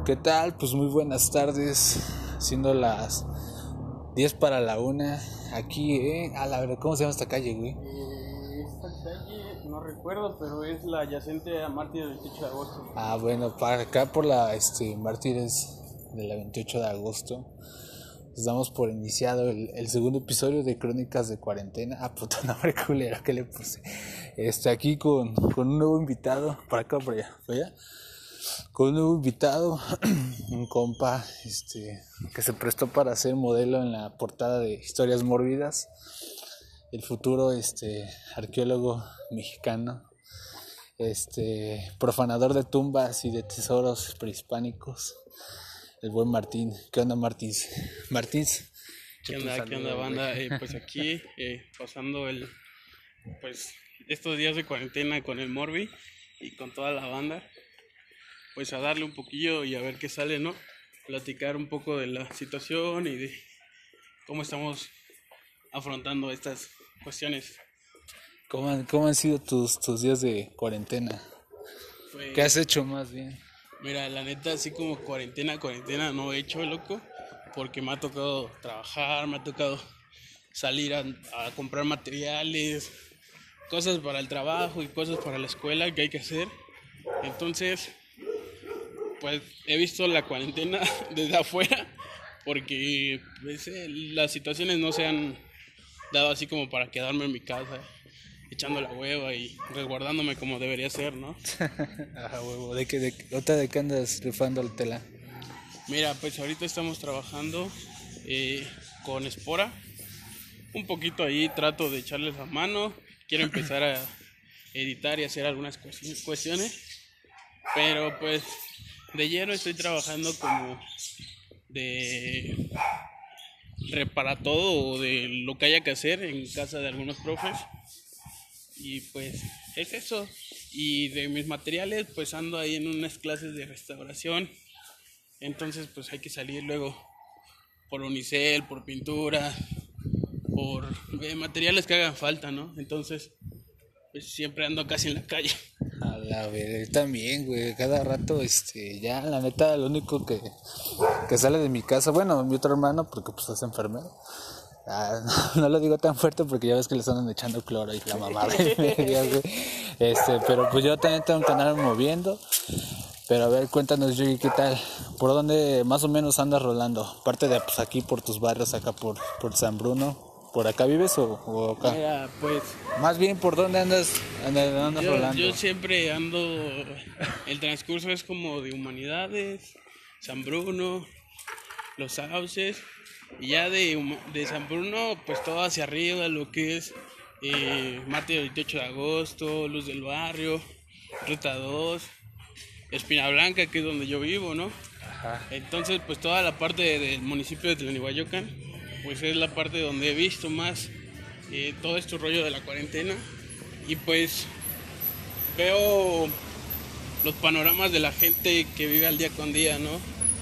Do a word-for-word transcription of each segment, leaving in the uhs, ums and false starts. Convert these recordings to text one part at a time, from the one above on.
¿Qué tal? Pues muy buenas tardes, siendo las diez para la una, aquí, eh, a la verdad, ¿cómo se llama esta calle, güey? Eh, esta calle no recuerdo, pero es la adyacente a Mártires del veintiocho de agosto. Ah, bueno, para acá por la, este, Mártires de la veintiocho de agosto, nos damos por iniciado el, el segundo episodio de Crónicas de Cuarentena. Ah, puta nombre culero que le puse. Este, aquí con, con un nuevo invitado, para acá, para allá, para allá. Con un nuevo invitado, un compa este, que se prestó para ser modelo en la portada de Historias Mórbidas, el futuro este, arqueólogo mexicano, este, profanador de tumbas y de tesoros prehispánicos, el buen Martín. ¿Qué onda, Martins? Martins. ¿Qué onda, qué onda, banda? Eh, pues aquí, eh, pasando el, pues, estos días de cuarentena con el Morbi y con toda la banda. Pues a darle un poquillo y a ver qué sale, ¿no? Platicar un poco de la situación y de cómo estamos afrontando estas cuestiones. ¿Cómo han, cómo han sido tus, tus días de cuarentena? Pues, ¿Qué has hecho más bien? Mira, la neta, así como cuarentena, cuarentena no he hecho, loco, porque me ha tocado trabajar, me ha tocado salir a, a comprar materiales, cosas para el trabajo y cosas para la escuela que hay que hacer. Entonces, pues he visto la cuarentena desde afuera porque pues, eh, las situaciones no se han dado así como para quedarme en mi casa echando la hueva y resguardándome como debería ser, ¿no? Ajá, huevo. ¿De qué, de, otra de qué andas rifando la tela? Mira, pues ahorita estamos trabajando eh, con Espora. Un poquito ahí trato de echarles la mano. Quiero empezar a editar y hacer algunas cuestiones. Pero pues de lleno estoy trabajando como de repara todo o de lo que haya que hacer en casa de algunos profes. Y pues es eso. Y de mis materiales pues ando ahí en unas clases de restauración. Entonces pues hay que salir luego por unicel, por pintura, por eh, materiales que hagan falta, ¿no? Entonces pues siempre ando casi en la calle. A la vez, también, güey, cada rato, este, ya, la neta, lo único que, que sale de mi casa, bueno, mi otro hermano, porque pues es enfermero, ah, no, no lo digo tan fuerte porque ya ves que les andan echando cloro y la mamada y media, güey, este, pero pues yo también tengo que andar moviendo, pero a ver, cuéntanos, Yugi, ¿qué tal? ¿Por dónde más o menos andas rolando? Aparte de, pues, aquí por tus barrios, acá por, por San Bruno. ¿Por acá vives o, o acá? Mira, pues más bien, ¿por dónde andas, andas, andas yo, rolando? yo siempre ando, el transcurso es como de Humanidades, San Bruno, Los Sauces, y ya de, de San Bruno, pues todo hacia arriba, lo que es eh, Mártires del veintiocho de agosto, Luz del Barrio, Ruta dos, Espina Blanca, que es donde yo vivo, ¿no? Ajá. Entonces, pues toda la parte del municipio de Tlanihuayocán, pues es la parte donde he visto más eh, todo este rollo de la cuarentena y pues veo los panoramas de la gente que vive al día con día, ¿no?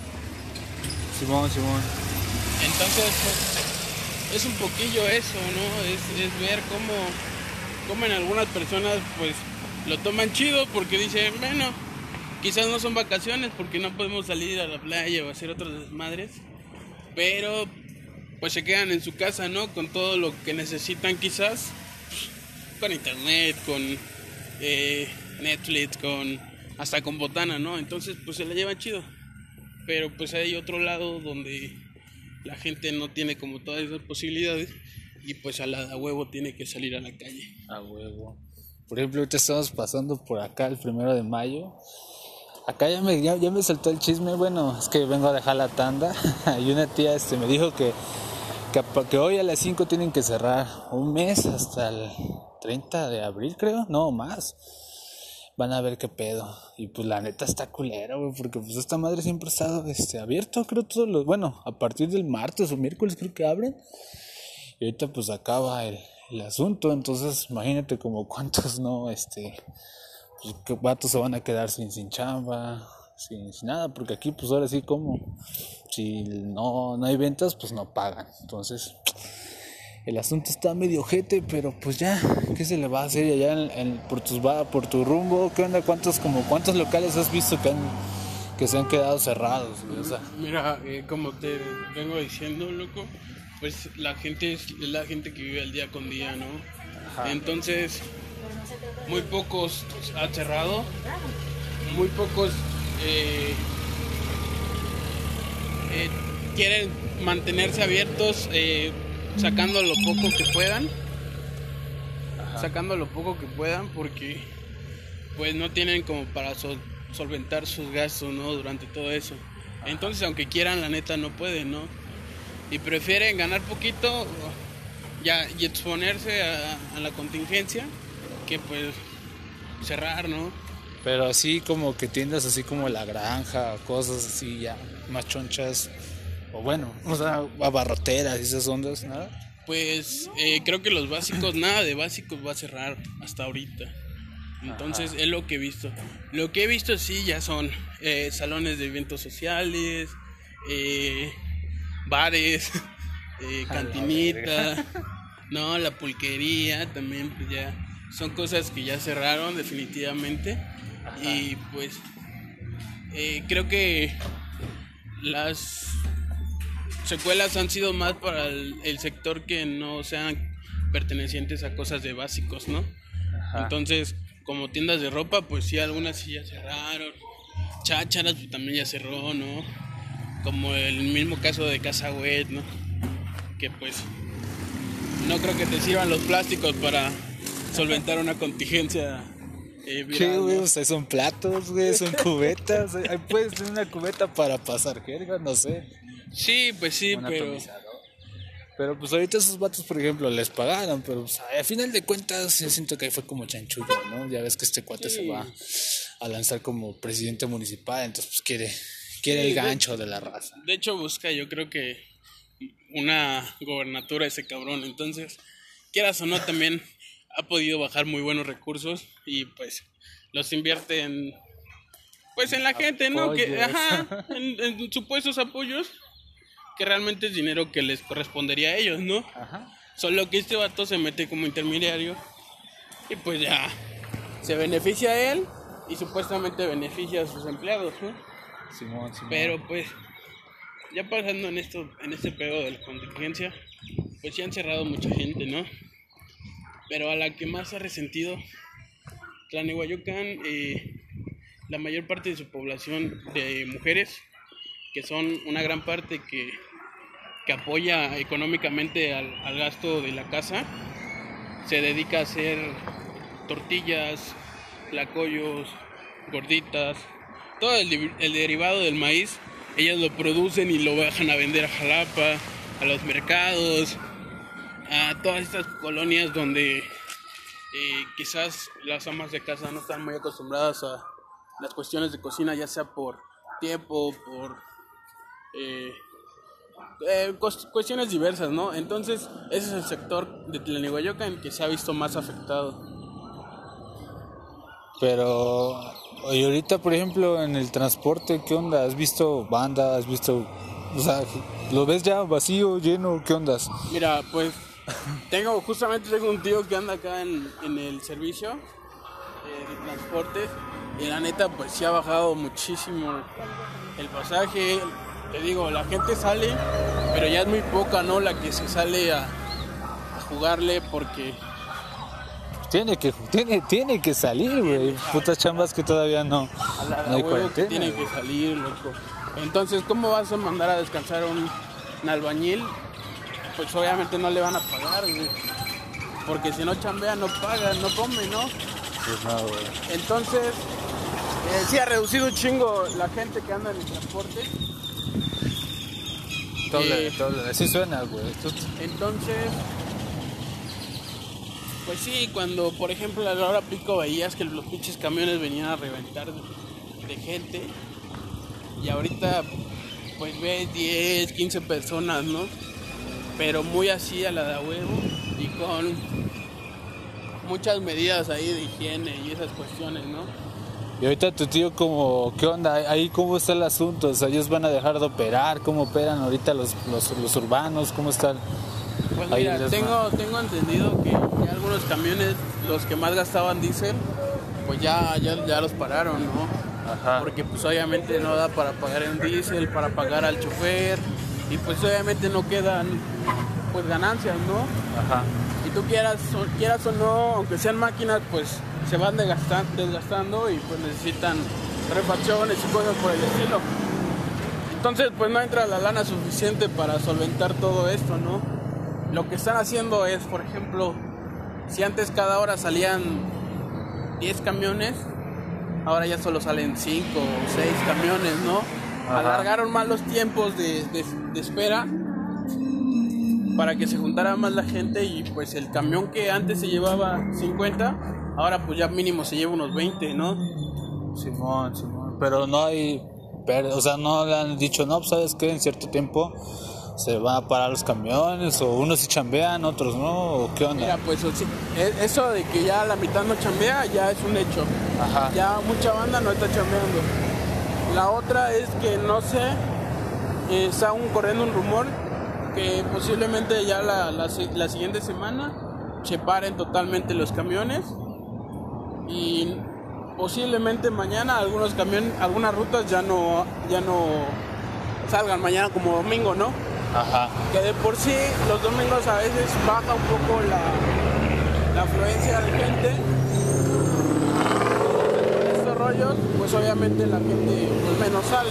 Simón, Simón. Entonces pues, es un poquillo eso, ¿no? Es, es ver cómo, cómo en algunas personas pues lo toman chido porque dicen, bueno, quizás no son vacaciones porque no podemos salir a la playa o hacer otros desmadres, pero pues se quedan en su casa, ¿no? Con todo lo que necesitan quizás, con internet, con eh, Netflix, con hasta con botana, ¿no? Entonces pues se la llevan chido. Pero pues hay otro lado donde la gente no tiene como todas esas posibilidades y pues a la a huevo tiene que salir a la calle. A huevo. Por ejemplo, ahorita estamos pasando por acá el primero de mayo. Acá ya me, ya, ya me soltó el chisme, bueno, es que vengo a dejar la tanda y una tía este, me dijo que Que, que hoy a las cinco tienen que cerrar un mes hasta el treinta de abril, creo, no más. Van a ver qué pedo. Y pues la neta está culera, güey, porque pues esta madre siempre ha estado este, abierto, creo, todos los, bueno, a partir del martes o miércoles creo que abren. Y ahorita pues acaba el, el asunto, entonces imagínate como cuántos no, este, pues qué vatos se van a quedar sin, sin chamba, sin, sin nada, porque aquí pues ahora sí como si no, no hay ventas pues no pagan, entonces el asunto está medio ojete, pero pues ya, ¿qué se le va a hacer allá en, en, por tus va por tu rumbo? ¿Qué onda? ¿Cuántos como cuántos locales has visto que han que se han quedado cerrados, güey, o sea. Mira, eh, como te vengo diciendo, loco, pues la gente es la gente que vive al día con día, ¿no? Ajá. Entonces, muy pocos han cerrado, muy pocos eh, eh, quieren mantenerse abiertos, eh, sacando lo poco que puedan, Ajá. sacando lo poco que puedan, porque pues no tienen como para sol- solventar sus gastos, ¿no? Durante todo eso. Ajá. Entonces, aunque quieran, la neta no pueden, ¿no? Y prefieren ganar poquito ya, y exponerse a, a la contingencia que pues cerrar, ¿no? Pero así como que tiendas así como La Granja, cosas así ya más chonchas, o bueno, o sea, abarroteras y esas ondas, ¿nada? Pues eh, creo que los básicos, nada de básicos va a cerrar hasta ahorita. Entonces Ajá. es lo que he visto. Lo que he visto sí ya son eh, salones de eventos sociales, eh, bares, eh, cantinita, no, la pulquería también, pues ya son cosas que ya cerraron definitivamente. Ajá. Y pues eh, creo que las secuelas han sido más para el, el sector que no sean pertenecientes a cosas de básicos, ¿no? Ajá. Entonces, como tiendas de ropa, pues sí, algunas sí ya cerraron. Chácharas pues también ya cerró, ¿no? Como el mismo caso de Casa Wet, ¿no? Que pues no creo que te sirvan los plásticos para solventar una contingencia eh, viral, ¿qué, güey? ¿no? O sea, son platos, güey, son cubetas. Puedes tener una cubeta para pasar jerga, no sé. Sí, pues sí, Un pero... atomizador. Pero pues ahorita esos vatos, por ejemplo, les pagaron, pero pues, al final de cuentas yo siento que ahí fue como chanchullo, ¿no? Ya ves que este cuate sí. se va a lanzar como presidente municipal, entonces pues quiere, quiere sí, el gancho de, de la raza. De hecho busca, yo creo que una gobernatura ese cabrón, entonces quieras o no también ha podido bajar muy buenos recursos y pues los invierte en pues en la gente, ¿no? Que, ajá, en, en supuestos apoyos que realmente es dinero que les correspondería a ellos, ¿no? Ajá. Solo que este vato se mete como intermediario y pues ya se beneficia a él y supuestamente beneficia a sus empleados, ¿no? Simón, Simón. Pero pues ya pasando en esto, en este pedo de la contingencia, pues ya han cerrado mucha gente, ¿no? Pero a la que más ha resentido Tlanehuayocán, eh, la mayor parte de su población de mujeres, que son una gran parte que, que apoya económicamente al, al gasto de la casa, se dedica a hacer tortillas, tlacoyos, gorditas, todo el, el derivado del maíz. Ellas lo producen y lo bajan a vender a Jalapa, a los mercados, a todas estas colonias donde eh, quizás las amas de casa no están muy acostumbradas a las cuestiones de cocina, ya sea por tiempo, por eh, eh, cuestiones diversas, ¿no? Entonces ese es el sector de Tlanehuayocán que se ha visto más afectado. Pero y ahorita, por ejemplo, en el transporte, ¿qué onda? ¿Has visto banda? ¿Has visto, o sea, lo ves ya vacío, lleno? ¿Qué ondas? Mira, pues tengo justamente tengo un tío que anda acá en, en el servicio eh, de transporte y la neta pues sí ha bajado muchísimo el pasaje. Te digo, la gente sale, pero ya es muy poca, ¿no? La que se sale a, a jugarle porque Tiene que, tiene, tiene que salir, güey. Putas chambas que todavía no, a la, no hay cuarentena. Tiene que salir, loco. Entonces, ¿cómo vas a mandar a descansar a un, un albañil? Pues obviamente no le van a pagar, güey. Porque si no chambea, no paga, no come, ¿no? Pues no, güey. Entonces, eh, sí ha reducido un chingo la gente que anda en el transporte. Doble, eh, doble. Así suena, güey. Entonces... Pues sí, cuando por ejemplo a la hora pico veías que los pinches camiones venían a reventar de, de gente y ahorita pues ves diez, quince personas, ¿no? Pero muy así a la de a huevo y con muchas medidas ahí de higiene y esas cuestiones, ¿no? Y ahorita tu tío, como, ¿qué onda? Ahí cómo está el asunto, o sea, ellos van a dejar de operar, ¿cómo operan ahorita los, los, los urbanos? ¿Cómo están? Pues mira, tengo, tengo entendido que ya algunos camiones, los que más gastaban diésel, pues ya, ya, ya los pararon, ¿no? Ajá. Porque pues obviamente no da para pagar el diésel, para pagar al chofer, y pues obviamente no quedan pues ganancias, ¿no? Ajá. Y tú quieras o, quieras o no, aunque sean máquinas, pues se van desgastando, desgastando y pues necesitan refacciones y cosas por el estilo. Entonces pues no entra la lana suficiente para solventar todo esto, ¿no? Lo que están haciendo es, por ejemplo, si antes cada hora salían diez camiones, ahora ya solo salen cinco o seis camiones, ¿no? Ajá. Alargaron más los tiempos de, de, de espera para que se juntara más la gente, y pues el camión que antes se llevaba cincuenta, ahora pues ya mínimo se lleva unos veinte, ¿no? Simón, Simón, pero no hay, o sea, no le han dicho, no, pues sabes que en cierto tiempo se van a parar los camiones, o unos sí chambean, otros no, o qué onda. Mira, pues eso de que ya la mitad no chambea ya es un hecho. Ajá. Ya mucha banda no está chambeando. La otra es que no sé, eh, está aún corriendo un rumor que posiblemente ya la, la, la siguiente semana se paren totalmente los camiones, y posiblemente mañana algunos camiones, algunas rutas ya no, ya no salgan mañana como domingo, ¿no? Ajá. Que de por sí los domingos a veces baja un poco la, la afluencia de gente. Con estos rollos, pues obviamente la gente pues menos sale,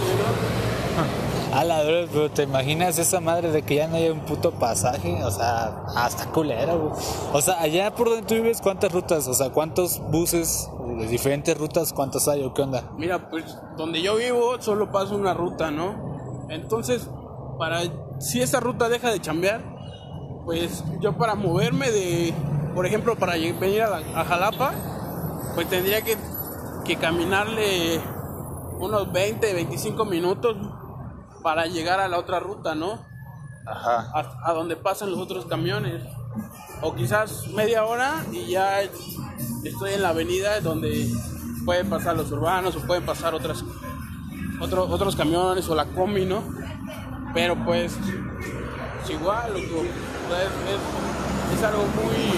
¿no? A la verdad, pero te imaginas esa madre de que ya no haya un puto pasaje, o sea, hasta culera, güey. O sea, allá por donde tú vives, ¿cuántas rutas? O sea, ¿cuántos buses de diferentes rutas, cuántos hay o qué onda? Mira, pues donde yo vivo solo pasa una ruta, ¿no? Entonces, para si esa ruta deja de chambear, pues yo para moverme de, por ejemplo, para venir a, la, a Jalapa, pues tendría que, que caminarle unos veinte, veinticinco minutos para llegar a la otra ruta, ¿no? Ajá. A, a donde pasan los otros camiones. O quizás media hora y ya estoy en la avenida donde pueden pasar los urbanos o pueden pasar otras, otro, otros camiones o la combi, ¿no? Pero pues es igual, loco. O sea, es, es, es algo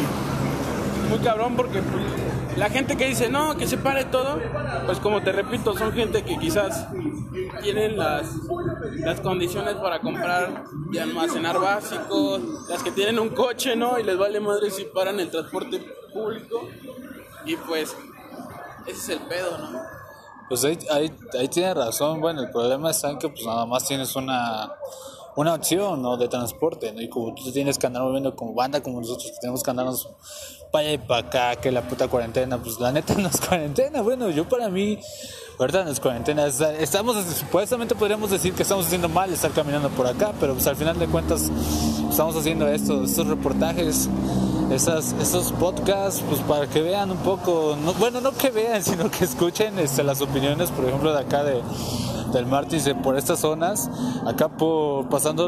muy, muy cabrón, porque pues, la gente que dice no, que se pare todo, pues como te repito, son gente que quizás tienen las, las condiciones para comprar y almacenar básicos, las que tienen un coche, ¿no? Y les vale madre si paran el transporte público, y pues ese es el pedo, ¿no? Pues ahí, ahí, ahí tienes razón. Bueno, el problema está en que pues nada más tienes una una opción, ¿no?, de transporte, ¿no? Y como tú te tienes que andar moviendo como banda, como nosotros que tenemos que andarnos para allá y para acá, que la puta cuarentena, pues la neta no es cuarentena. Bueno, yo para mí, verdad, no es cuarentena. Estamos, supuestamente podríamos decir que estamos haciendo mal estar caminando por acá, pero pues al final de cuentas estamos haciendo esto, estos reportajes, esas, esos podcasts, pues para que vean un poco, no, bueno, no que vean, sino que escuchen este, las opiniones, por ejemplo, de acá de del Martins, de por estas zonas, acá por pasando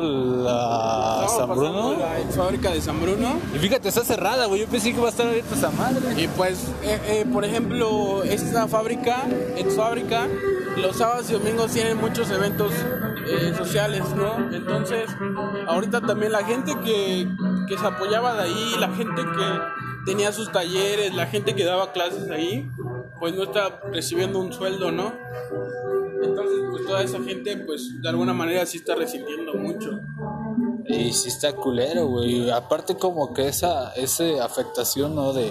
la no, San Bruno, la ex fábrica de San Bruno. Y fíjate, está cerrada, güey. Yo pensé que iba a estar abierta esa madre. Y pues, eh, eh, por ejemplo, esta fábrica, ex fábrica, los sábados y domingos tienen muchos eventos eh, sociales, ¿no? Entonces, ahorita también la gente que, que se apoyaba de ahí, la gente que tenía sus talleres, la gente que daba clases ahí, pues no está recibiendo un sueldo, ¿no? Entonces, pues toda esa gente, pues de alguna manera sí está resintiendo mucho. Y sí está culero, güey. Aparte como que esa, esa afectación, ¿no? De,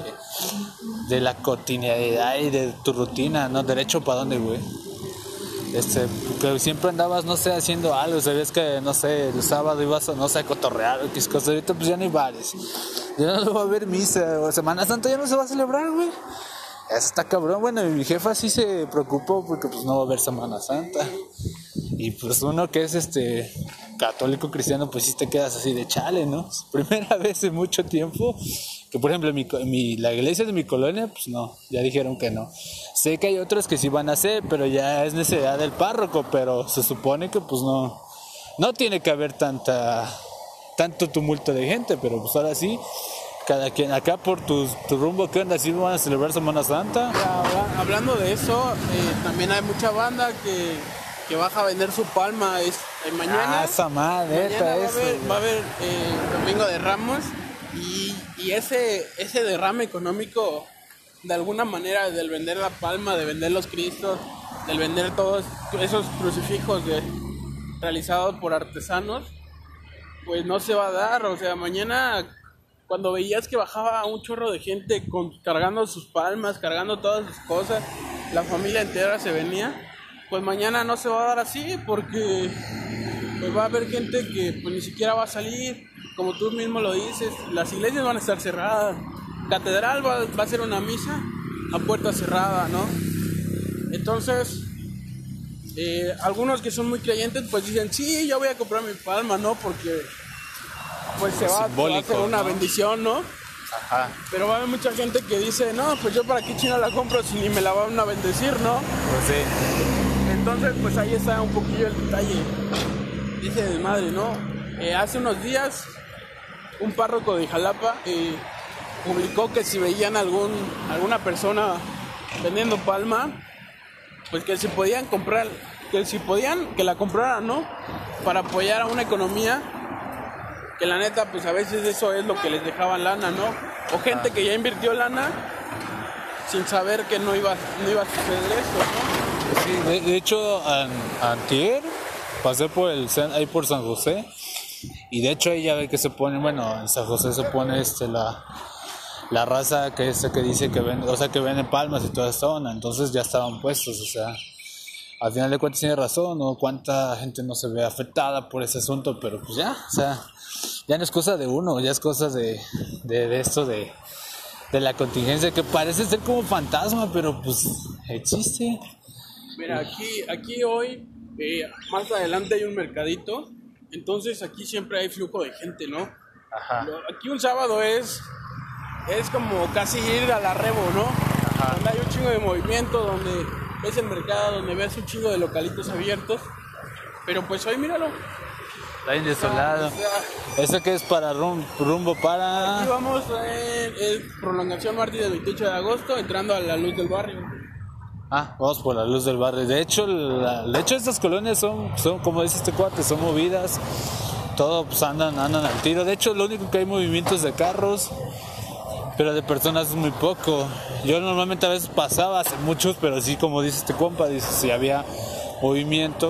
de la cotidianidad y de tu rutina, ¿no? ¿Derecho para dónde, güey? Este, que siempre andabas, no sé, haciendo algo. Sabías que, no sé, el sábado ibas a, no sé, a cotorrear o qué cosas. Ahorita pues ya no hay bares. Ya no va a haber misa. O Semana Santa ya no se va a celebrar, güey. Eso está cabrón. Bueno, mi jefa sí se preocupó porque pues no va a haber Semana Santa. Y pues uno que es este católico cristiano, pues sí te quedas así de chale, ¿no? Primera vez en mucho tiempo que, por ejemplo, mi, mi, la iglesia de mi colonia, pues no, ya dijeron que no. Sé que hay otras que sí van a hacer, pero ya es necesidad del párroco, pero se supone que pues no, no tiene que haber tanta, tanto tumulto de gente, pero pues ahora sí. Cada quien, acá por tu, tu rumbo, ¿qué onda? ¿Sí van a celebrar Semana Santa? Ya, hablando de eso, eh, también hay mucha banda que, que baja a vender su palma es, eh, mañana. Ah, esa madre, mañana va, eso. a haber, va a haber eh, Domingo de Ramos, y, y ese, ese derrame económico, de alguna manera, del vender la palma, de vender los cristos, del vender todos esos crucifijos de, realizados por artesanos, pues no se va a dar. O sea, mañana cuando veías que bajaba un chorro de gente con, cargando sus palmas, cargando todas sus cosas, la familia entera se venía, pues mañana no se va a dar así, porque pues va a haber gente que pues ni siquiera va a salir, como tú mismo lo dices, las iglesias van a estar cerradas, catedral va, va a ser una misa a puerta cerrada, ¿no? Entonces, eh, algunos que son muy creyentes pues dicen, sí, yo voy a comprar mi palma, ¿no? Porque pues se va, se va a hacer una, ¿no?, bendición, ¿no? Ajá. Pero va a haber mucha gente que dice, no, pues yo para qué chino la compro si ni me la van a bendecir, ¿no? Pues sí. Entonces, pues ahí está un poquillo el detalle. Dice desmadre, ¿no? Eh, hace unos días, un párroco de Jalapa eh, publicó que si veían algún alguna persona vendiendo palma, pues que si podían comprar, que si podían, que la compraran, ¿no? Para apoyar a una economía que la neta, pues a veces eso es lo que les dejaba lana, ¿no? O gente que ya invirtió lana sin saber que no iba, no iba a suceder eso, ¿no? Sí, de, de hecho, an, antier pasé por el ahí por San José y de hecho ahí ya ve que se pone, bueno, en San José se pone este la la raza que es que dice que vende, o sea, que vende palmas y toda esta onda, entonces ya estaban puestos, o sea, al final de cuentas tiene razón, ¿no? Cuánta gente no se ve afectada por ese asunto, pero pues ya, o sea, ya no es cosa de uno, ya es cosa de, de, de esto de, de la contingencia, que parece ser como fantasma, pero pues existe. Mira, aquí, aquí hoy, eh, más adelante hay un mercadito, entonces aquí siempre hay flujo de gente, ¿no? Ajá. Aquí un sábado es, es como casi ir al arrebo, ¿no? Ajá. Donde hay un chingo de movimiento, donde ves el mercado, donde ves un chingo de localitos abiertos, pero pues hoy míralo. Está bien desolado. ¿Eso qué es para rum, rumbo para...? Aquí vamos en, en prolongación Martí del veintiocho de agosto, entrando a la luz del barrio. Ah, vamos por la luz del barrio. De hecho, la, de hecho estas colonias son, son, como dice este cuate, son movidas. Todos pues, andan, andan al tiro. De hecho, lo único que hay movimientos de carros, pero de personas es muy poco. Yo normalmente a veces pasaba, hace muchos, pero sí, como dice este compa, dice si había movimiento.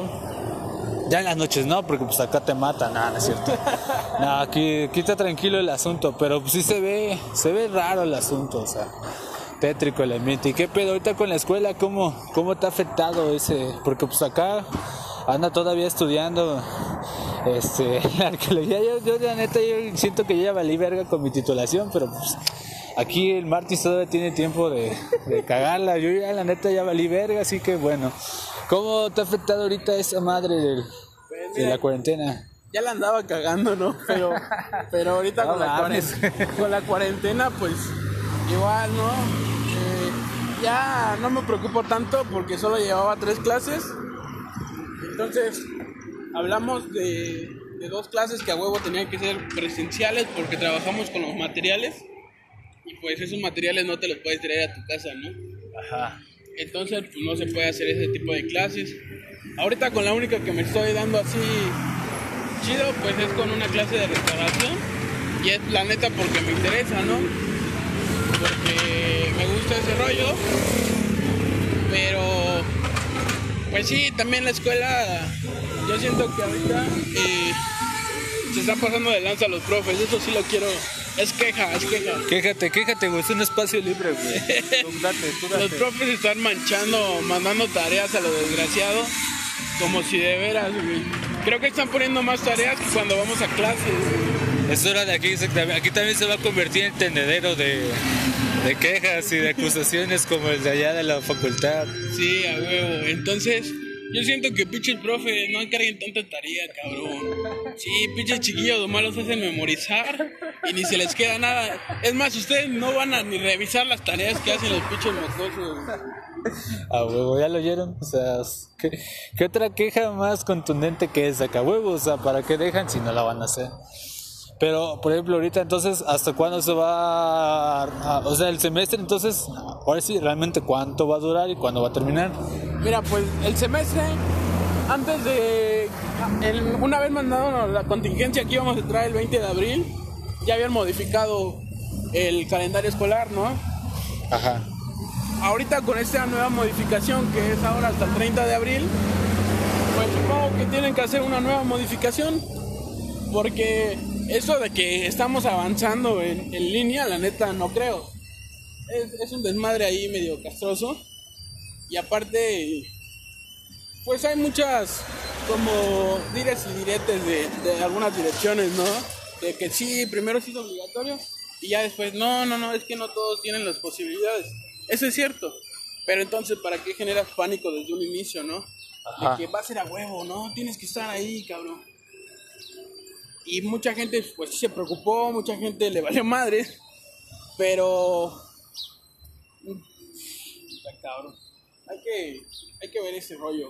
Ya en las noches no, porque pues acá te matan, nada, no es cierto. No, aquí, aquí está tranquilo el asunto, pero pues sí se ve, se ve raro el asunto, o sea, tétrico el ambiente. ¿Y qué pedo ahorita con la escuela? ¿Cómo, cómo te ha afectado ese? Porque pues acá anda todavía estudiando este, la arqueología. Yo, yo la neta, yo siento que yo ya valí verga con mi titulación, pero pues aquí el Martis todavía tiene tiempo de, de cagarla. Yo ya la neta ya valí verga, así que bueno. ¿Cómo te ha afectado ahorita esa madre del, pues mira, de la cuarentena? Ya la andaba cagando, ¿no? Pero, pero ahorita no, con, la cuarentena, con la cuarentena, pues igual, ¿no? Eh, ya no me preocupo tanto porque solo llevaba tres clases. Entonces, hablamos de, de dos clases que a huevo tenían que ser presenciales porque trabajamos con los materiales. Y pues esos materiales no te los puedes traer a tu casa, ¿no? Ajá. Entonces pues no se puede hacer ese tipo de clases. Ahorita con la única que me estoy dando así chido, pues es con una clase de restauración. Y es la neta porque me interesa, ¿no? Porque me gusta ese rollo. Pero pues sí, también la escuela, yo siento que ahorita eh, se están pasando de lanza los profes. Eso sí lo quiero. Es queja, es queja. Quéjate, quéjate, güey. Es un espacio libre, güey. Tú date, tú date. Los profes están manchando, mandando tareas a lo desgraciado. Como si de veras, güey. Creo que están poniendo más tareas que cuando vamos a clases. Es hora de aquí. Aquí también se va a convertir en tendedero de, de quejas y de acusaciones como el de allá de la facultad. Sí, a huevo. Entonces, yo siento que pinches profe no encarguen tanta tarea, cabrón. Sí, pinches chiquillos nomás los hacen memorizar y ni se les queda nada. Es más, ustedes no van a ni revisar las tareas que hacen los pinches mocosos. A huevo, ya lo oyeron. O sea, ¿qué, qué otra queja más contundente que esa? Que a huevo, o sea, ¿para qué dejan si no la van a hacer? Pero, por ejemplo, ahorita entonces, ¿hasta cuándo se va a, a, o sea, el semestre? Entonces, ahora sí, realmente, ¿cuánto va a durar y cuándo va a terminar? Mira, pues, el semestre, antes de, el, una vez mandado la contingencia que íbamos a entrar el veinte de abril, ya habían modificado el calendario escolar, ¿no? Ajá. ahorita con esta nueva modificación que es ahora hasta el treinta de abril, pues supongo que tienen que hacer una nueva modificación, porque eso de que estamos avanzando en, en línea, la neta no creo. Es, es un desmadre ahí medio castroso, y aparte pues hay muchas como dires y diretes de, de algunas direcciones, ¿no? De que sí, primero sí es obligatorio y ya después, no, no, no, es que no todos tienen las posibilidades. Eso es cierto, pero entonces, ¿para qué generas pánico desde un inicio, no? Ajá. De que va a ser a huevo, ¿no? Tienes que estar ahí, cabrón. Y mucha gente, pues sí se preocupó, mucha gente le valió madre, pero... Está cabrón. Hay que, hay que ver ese rollo.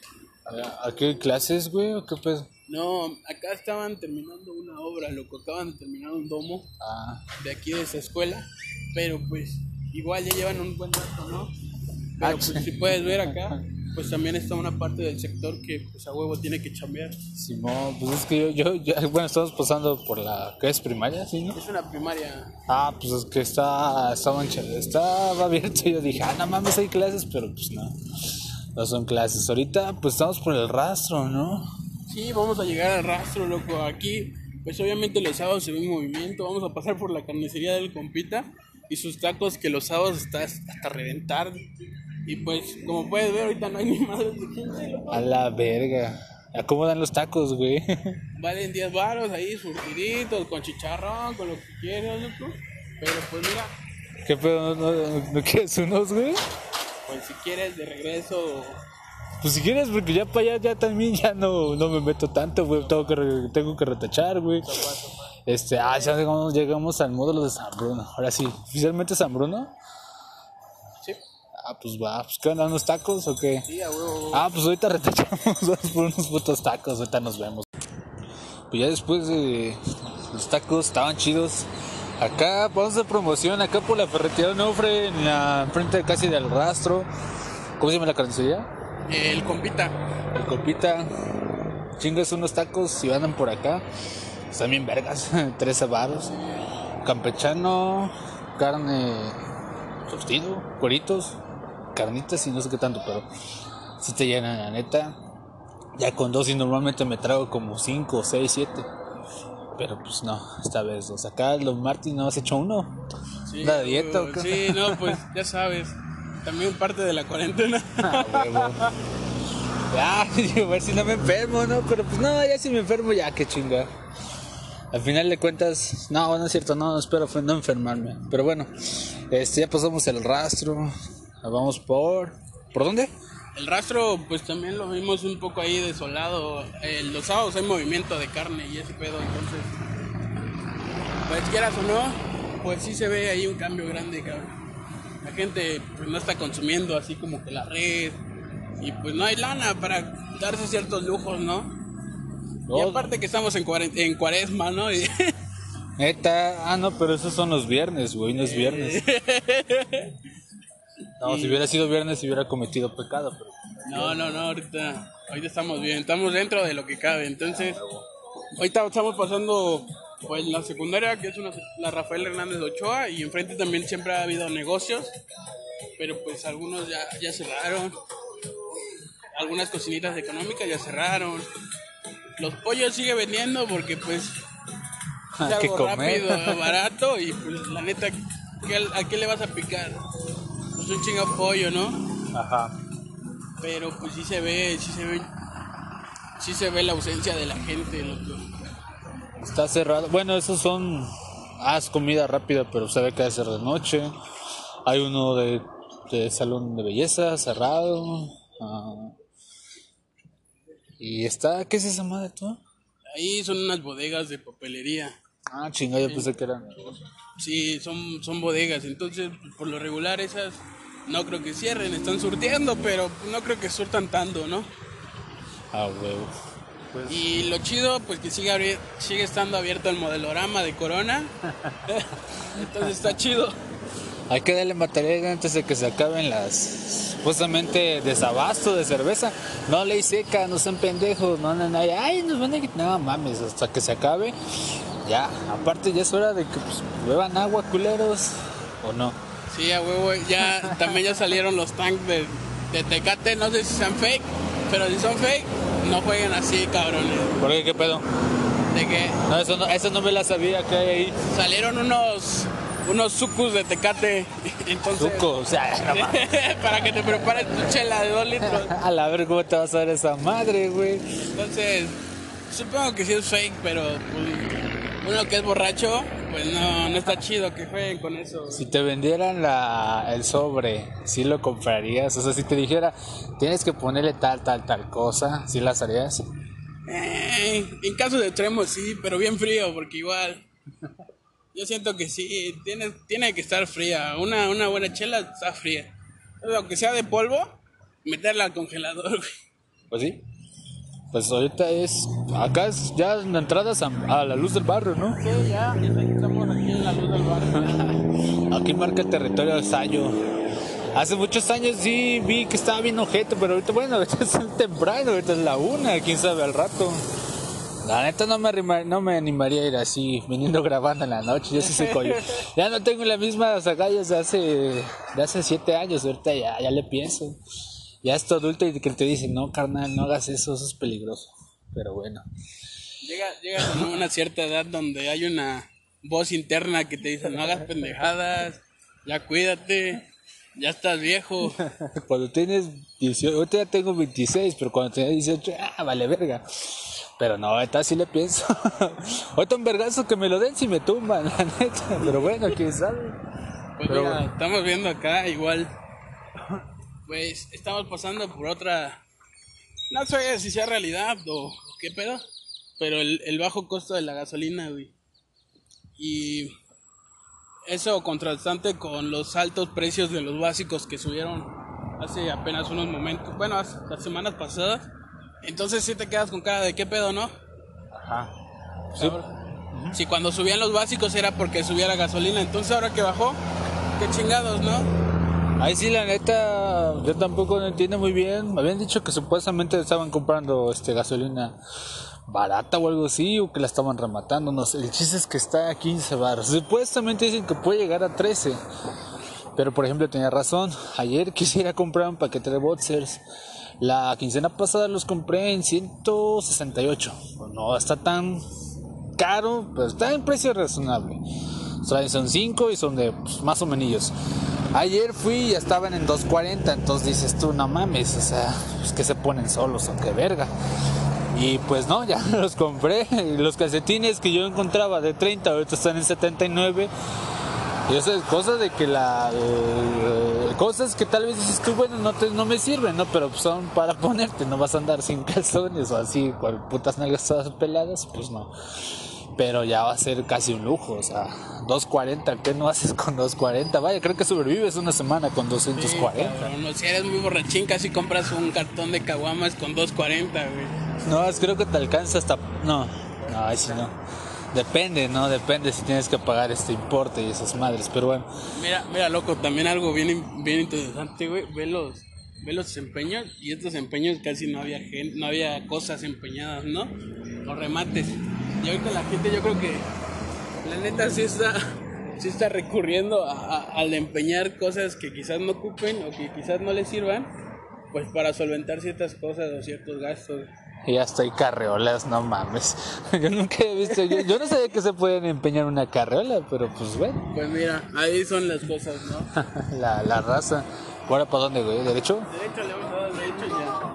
¿A qué clases, güey? ¿O qué pedo? No, acá estaban terminando una obra, loco. Acaban de terminar un domo Ah, de aquí de esa escuela. Pero pues, igual ya llevan un buen rato, ¿no? Pero Ah, pues, sí. si puedes ver acá, pues también está una parte del sector que pues a huevo tiene que chambear. Simón, pues es que yo, yo, yo- bueno, estamos pasando por la, ¿qué es? Primaria, ¿sí, no? Es una primaria. Ah, pues es que está, estaba, estaba abierto y yo dije, ah, no mames, hay clases, pero pues no, no son clases. Ahorita, pues estamos por el rastro, ¿no? Sí, vamos a llegar al rastro, loco. Aquí, pues obviamente los sábados se ve un movimiento. Vamos a pasar por la carnicería del compita y sus tacos, que los sábados está hasta reventar. Y pues, como puedes ver, ahorita no hay ni madre de gente, loco. A la verga. ¿A cómo dan los tacos, güey? Valen diez varos ahí, surtiditos, con chicharrón, con lo que quieras, loco. Pero pues mira, ¿Qué pedo? ¿No, no, no quieres unos, güey? pues si quieres de regreso, Pues si quieres, porque ya para allá ya también ya no, no me meto tanto, güey. Tengo que, re- tengo que retachar, güey. Este, ah, ya llegamos, llegamos al módulo de San Bruno. Ahora sí, ¿oficialmente San Bruno? sí, Ah, pues va. Pues, ¿qué onda? ¿Unos tacos o qué? sí, a huevo. Ah, pues ahorita retachamos dos por unos putos tacos. Ahorita nos vemos. Pues ya después de los tacos estaban chidos. Acá vamos de promoción, acá por la ferretería Onofre, en la frente casi del rastro. ¿Cómo se llama la carnicería? El compita. El copita, chingas unos tacos y andan por acá. Están bien vergas, tres varos. Campechano, carne, surtido, cueritos, carnitas y no sé qué tanto, pero si te llenan, la neta. Ya con dos y normalmente me trago como cinco, seis, siete. Pero pues no, esta vez dos. Acá los Martín no has hecho uno. Sí, ¿La dieta o qué? Sí, no, pues ya sabes. También parte de la cuarentena. Ah, huevo. Ya, digo, a ver si no me enfermo, ¿no? Pero pues no, ya si me enfermo, ya, qué chinga. Al final de cuentas, no, no es cierto, no, espero no enfermarme. Pero bueno, este, ya pasamos el rastro. Vamos por... ¿Por dónde? El rastro, pues también lo vimos un poco ahí desolado. Eh, los sábados hay movimiento de carne y ese pedo, entonces, pues quieras o no, pues sí se ve ahí un cambio grande, cabrón. La gente pues no está consumiendo así como que la red y pues no hay lana para darse ciertos lujos, ¿no? No. Y aparte que estamos en, cuare- en cuaresma, ¿no? Y- Neta, ah, no, pero esos son los viernes, güey, no es viernes. No, si hubiera sido viernes, si hubiera cometido pecado, pero... No, no, no, ahorita, ahorita estamos bien, estamos dentro de lo que cabe, entonces, ahorita estamos pasando, pues, la secundaria, que es una, la Rafael Hernández de Ochoa, y enfrente también siempre ha habido negocios, pero pues algunos ya, ya cerraron, algunas cocinitas económicas ya cerraron, los pollos sigue vendiendo porque, pues, es ¿Qué algo comer? rápido, barato, y pues, la neta, ¿qué- ¿a qué le vas a picar? Pues un chingo pollo, ¿no? Ajá. Pero pues sí se ve, sí se ve, sí se ve la ausencia de la gente, loco. Está cerrado. Bueno, esos son... Ah, es comida rápida, pero se ve que debe ser de noche. Hay uno de, de salón de belleza cerrado. Ah, y está... ¿Qué es esa madre tú? Ahí son unas bodegas de papelería. Ah, chinga, yo pensé que eran... Sí, son, son bodegas, entonces pues, por lo regular esas no creo que cierren, están surtiendo, pero no creo que surtan tanto, ¿no? Ah, huevo. Pues... Y lo chido, pues que sigue, abri- sigue estando abierto el modelorama de Corona. Entonces está chido. Hay que darle material antes de que se acaben las... Supuestamente desabasto de cerveza. No ley seca, no sean pendejos, no andan ahí. Ay, nos van a quitar. No mames, hasta que se acabe. Ya, aparte ya es hora de que pues, beban agua, culeros. ¿O no? Sí, a huevo, ya también ya salieron los tanks de, de Tecate, no sé si sean fake, pero si son fake, no jueguen así, cabrones. ¿Por qué? ¿Qué pedo? De que No, eso no, eso no me la sabía que hay ahí. salieron unos unos sucus de Tecate, entonces Suco, o sea, no mames. para que te prepares tu chela de dos litros. A la ver cómo te vas a ver esa madre, güey. Entonces, supongo que sí es fake, pero pues, uno que es borracho, pues no, no está chido que jueguen con eso. Si te vendieran la, el sobre, ¿sí lo comprarías? O sea, si te dijera, tienes que ponerle tal, tal, tal cosa, ¿sí las harías? Eh, en caso de extremo sí, pero bien frío, porque igual yo siento que sí, tiene, tiene que estar fría. Una, una buena chela está fría. Aunque sea de polvo, meterla al congelador, güey. Pues sí. Pues ahorita es, acá es ya en entradas a, a la luz del barrio, ¿no? Sí, ya, estamos aquí en la luz del barrio. Aquí marca el territorio de Sayo. Hace muchos años sí vi que estaba bien ojete, pero ahorita, bueno, ahorita es temprano, ahorita es la una, quién sabe al rato. La neta no me, arrima, no me animaría a ir así, viniendo grabando en la noche, yo sí soy coyo. Ya no tengo las mismas agallas de hace, de hace siete años, ahorita ya, ya le pienso. Ya es todo adulto y que te dicen, no, carnal, no hagas eso, eso es peligroso. Pero bueno. Llega, llegas a una cierta edad donde hay una voz interna que te dice, no hagas pendejadas, ya cuídate, ya estás viejo. Cuando tienes dieciocho, ahorita ya tengo veintiséis, pero cuando tenía dieciocho, ah, vale verga. Pero no, ahorita sí le pienso. Ahorita un vergazo que me lo den si me tumban, la neta. Pero bueno, quién sabe. Pues Pero mira, bueno. estamos viendo acá igual, pues estamos pasando por otra, no sé si sea realidad o qué pedo, pero el, el bajo costo de la gasolina, güey. Y eso contrastante con los altos precios de los básicos que subieron hace apenas unos momentos, bueno, hace, las semanas pasadas. Entonces sí te quedas con cara de qué pedo, ¿no? Ajá. Sí. Si cuando subían los básicos era porque subía la gasolina, entonces ahora que bajó, qué chingados, ¿no? Ahí sí, la neta, yo tampoco lo entiendo muy bien. Me habían dicho que supuestamente estaban comprando este gasolina barata o algo así, o que la estaban rematando, no sé. El chiste es que está a quince baros. Supuestamente dicen que puede llegar a trece. Pero por ejemplo tenía razón. Ayer quisiera comprar un paquete de boxers. La quincena pasada los compré en ciento sesenta y ocho. No está tan caro, pero está en precio razonable. Son cinco y son de pues, más o menos. Ayer fui y ya estaban en dos cuarenta. Entonces dices tú, no mames, o sea, es que se ponen solos o qué verga. Y pues no, ya los compré. Los calcetines que yo encontraba de treinta ahorita están en setenta y nueve. Y eso es cosas de que la... Eh, cosas que tal vez dices tú, bueno, no, te, no me sirven, ¿no? Pero son para ponerte, no vas a andar sin calzones o así, con putas nalgas todas peladas, pues no. Pero ya va a ser casi un lujo, o sea, doscientos cuarenta, ¿qué no haces con doscientos cuarenta? Vaya, creo que sobrevives una semana con doscientos cuarenta. Sí, cabrón, si eres muy borrachín, casi compras un cartón de caguamas con doscientos cuarenta, güey. No, es, creo que te alcanza hasta... No, no, ahí sí no. Depende, ¿no? Depende si tienes que pagar este importe y esas madres, pero bueno. Mira, mira, loco, también algo bien, bien interesante, güey. Ve los, ve los empeños y estos empeños casi no había gente, no había cosas empeñadas, ¿no? Los remates. Y ahorita la gente, yo creo que la neta sí está, sí está recurriendo a, a, al empeñar cosas que quizás no ocupen o que quizás no les sirvan, pues para solventar ciertas cosas o ciertos gastos. Y hasta hay carreolas, no mames. Yo nunca he visto, yo, yo no sabía que se pueden empeñar una carreola, pero pues bueno. Pues mira, ahí son las cosas, ¿no? la, la raza. ¿Ahora para dónde, güey? ¿Derecho? Derecho, le vamos a dar derecho ya.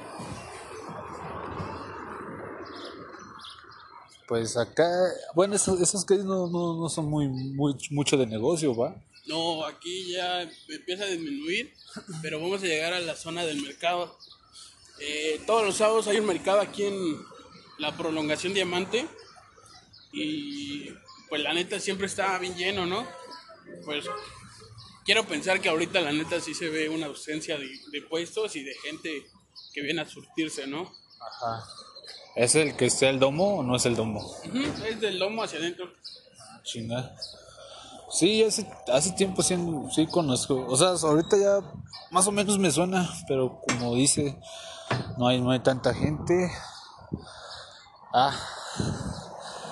Pues acá, bueno, esos, esos que no, no, no son muy, muy mucho de negocio, ¿va? No, aquí ya empieza a disminuir, pero vamos a llegar a la zona del mercado. Eh, todos los sábados hay un mercado aquí en la Prolongación Diamante y pues la neta siempre está bien lleno, ¿no? Pues quiero pensar que ahorita la neta sí se ve una ausencia de, de puestos y de gente que viene a surtirse, ¿no? Ajá. ¿Es el que está el domo o no es el domo? Uh-huh, es del lomo hacia adentro. Chinga. Sí, hace, hace tiempo sí, sí conozco. O sea, ahorita ya más o menos me suena, pero como dice, no hay, no hay tanta gente. Ah,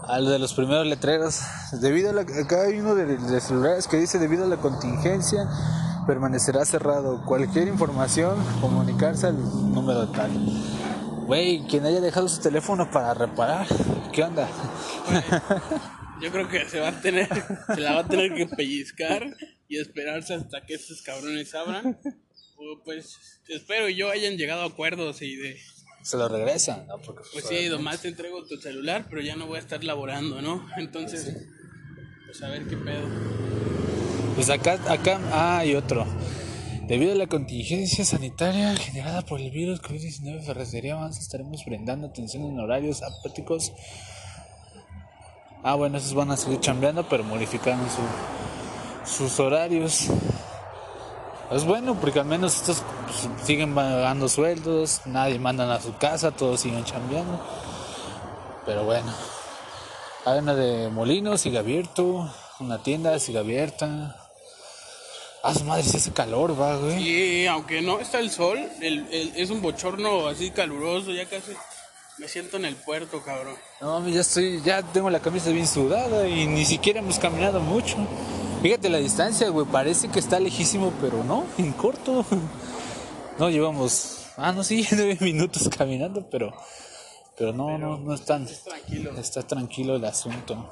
al de los primeros letreros. Debido a la, acá hay uno de, de celulares que dice: debido a la contingencia permanecerá cerrado. Cualquier información, comunicarse al número tal. Güey, quien haya dejado su teléfono para reparar, ¿qué onda? Bueno, yo creo que se va a tener, se la va a tener que pellizcar y esperarse hasta que estos cabrones abran. O pues espero yo hayan llegado a acuerdos y de... Se lo regresan, ¿no? Porque, pues sí, nomás te entrego tu celular, pero ya no voy a estar laborando, ¿no? Entonces, sí. Pues a ver qué pedo. Pues acá, acá, ah, hay otro. Debido a la contingencia sanitaria generada por el virus covid diecinueve, Ferretería Avanza estaremos brindando atención en horarios apáticos. Ah, bueno, esos van a seguir chambeando, pero modificando su, sus horarios. Es bueno, porque al menos estos pues, siguen pagando sueldos, nadie mandan a su casa, todos siguen chambeando. Pero bueno, hay una de Molinos, sigue abierto, una tienda sigue abierta. Ah, su madre, si hace calor, va, güey. Sí, aunque no está el sol, el, el, es un bochorno así caluroso, ya casi me siento en el puerto, cabrón. No, ya estoy, ya tengo la camisa bien sudada y ni siquiera hemos caminado mucho. Fíjate la distancia, güey, parece que está lejísimo, pero no, en corto. No, llevamos, ah, no, sí, nueve minutos caminando, pero, pero no, pero no, no es tan, tranquilo. Está tranquilo el asunto.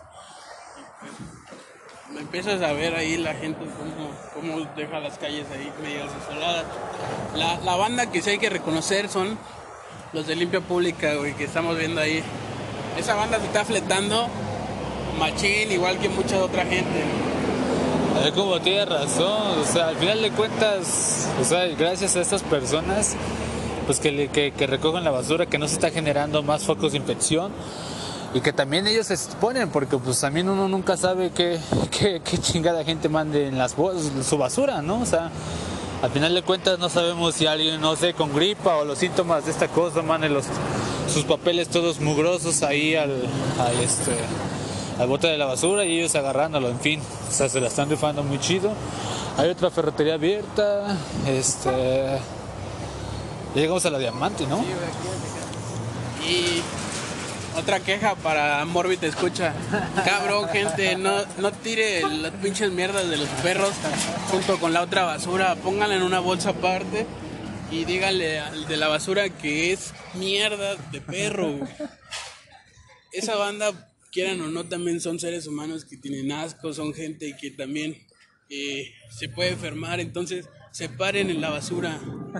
Me empiezas a ver ahí la gente cómo, cómo deja las calles ahí medio desoladas. La, la banda que sí hay que reconocer son los de Limpia Pública, güey, que estamos viendo ahí. Esa banda se está fletando machín, igual que mucha otra gente. A ver, como tienes razón, o sea, al final de cuentas, o sea, gracias a estas personas, pues que, le, que, que recogen la basura, que no se está generando más focos de infección. Y que también ellos se exponen, porque pues también uno nunca sabe qué, qué, qué chingada gente mande en las su basura, ¿no? O sea, al final de cuentas no sabemos si alguien, no sé, con gripa o los síntomas de esta cosa, mande los, sus papeles todos mugrosos ahí al, al, este, al bote de la basura y ellos agarrándolo, en fin. O sea, se la están rifando muy chido. Hay otra ferretería abierta, este... Ya llegamos a la Diamante, ¿no? Sí, aquí, aquí. Y... otra queja para Morbid te escucha. Cabrón, gente, no, no tire las pinches mierdas de los perros junto con la otra basura. Pónganla en una bolsa aparte y díganle al de la basura que es mierda de perro. Esa banda, quieran o no, también son seres humanos que tienen asco, son gente que también eh, se puede enfermar. Entonces, separen en la basura.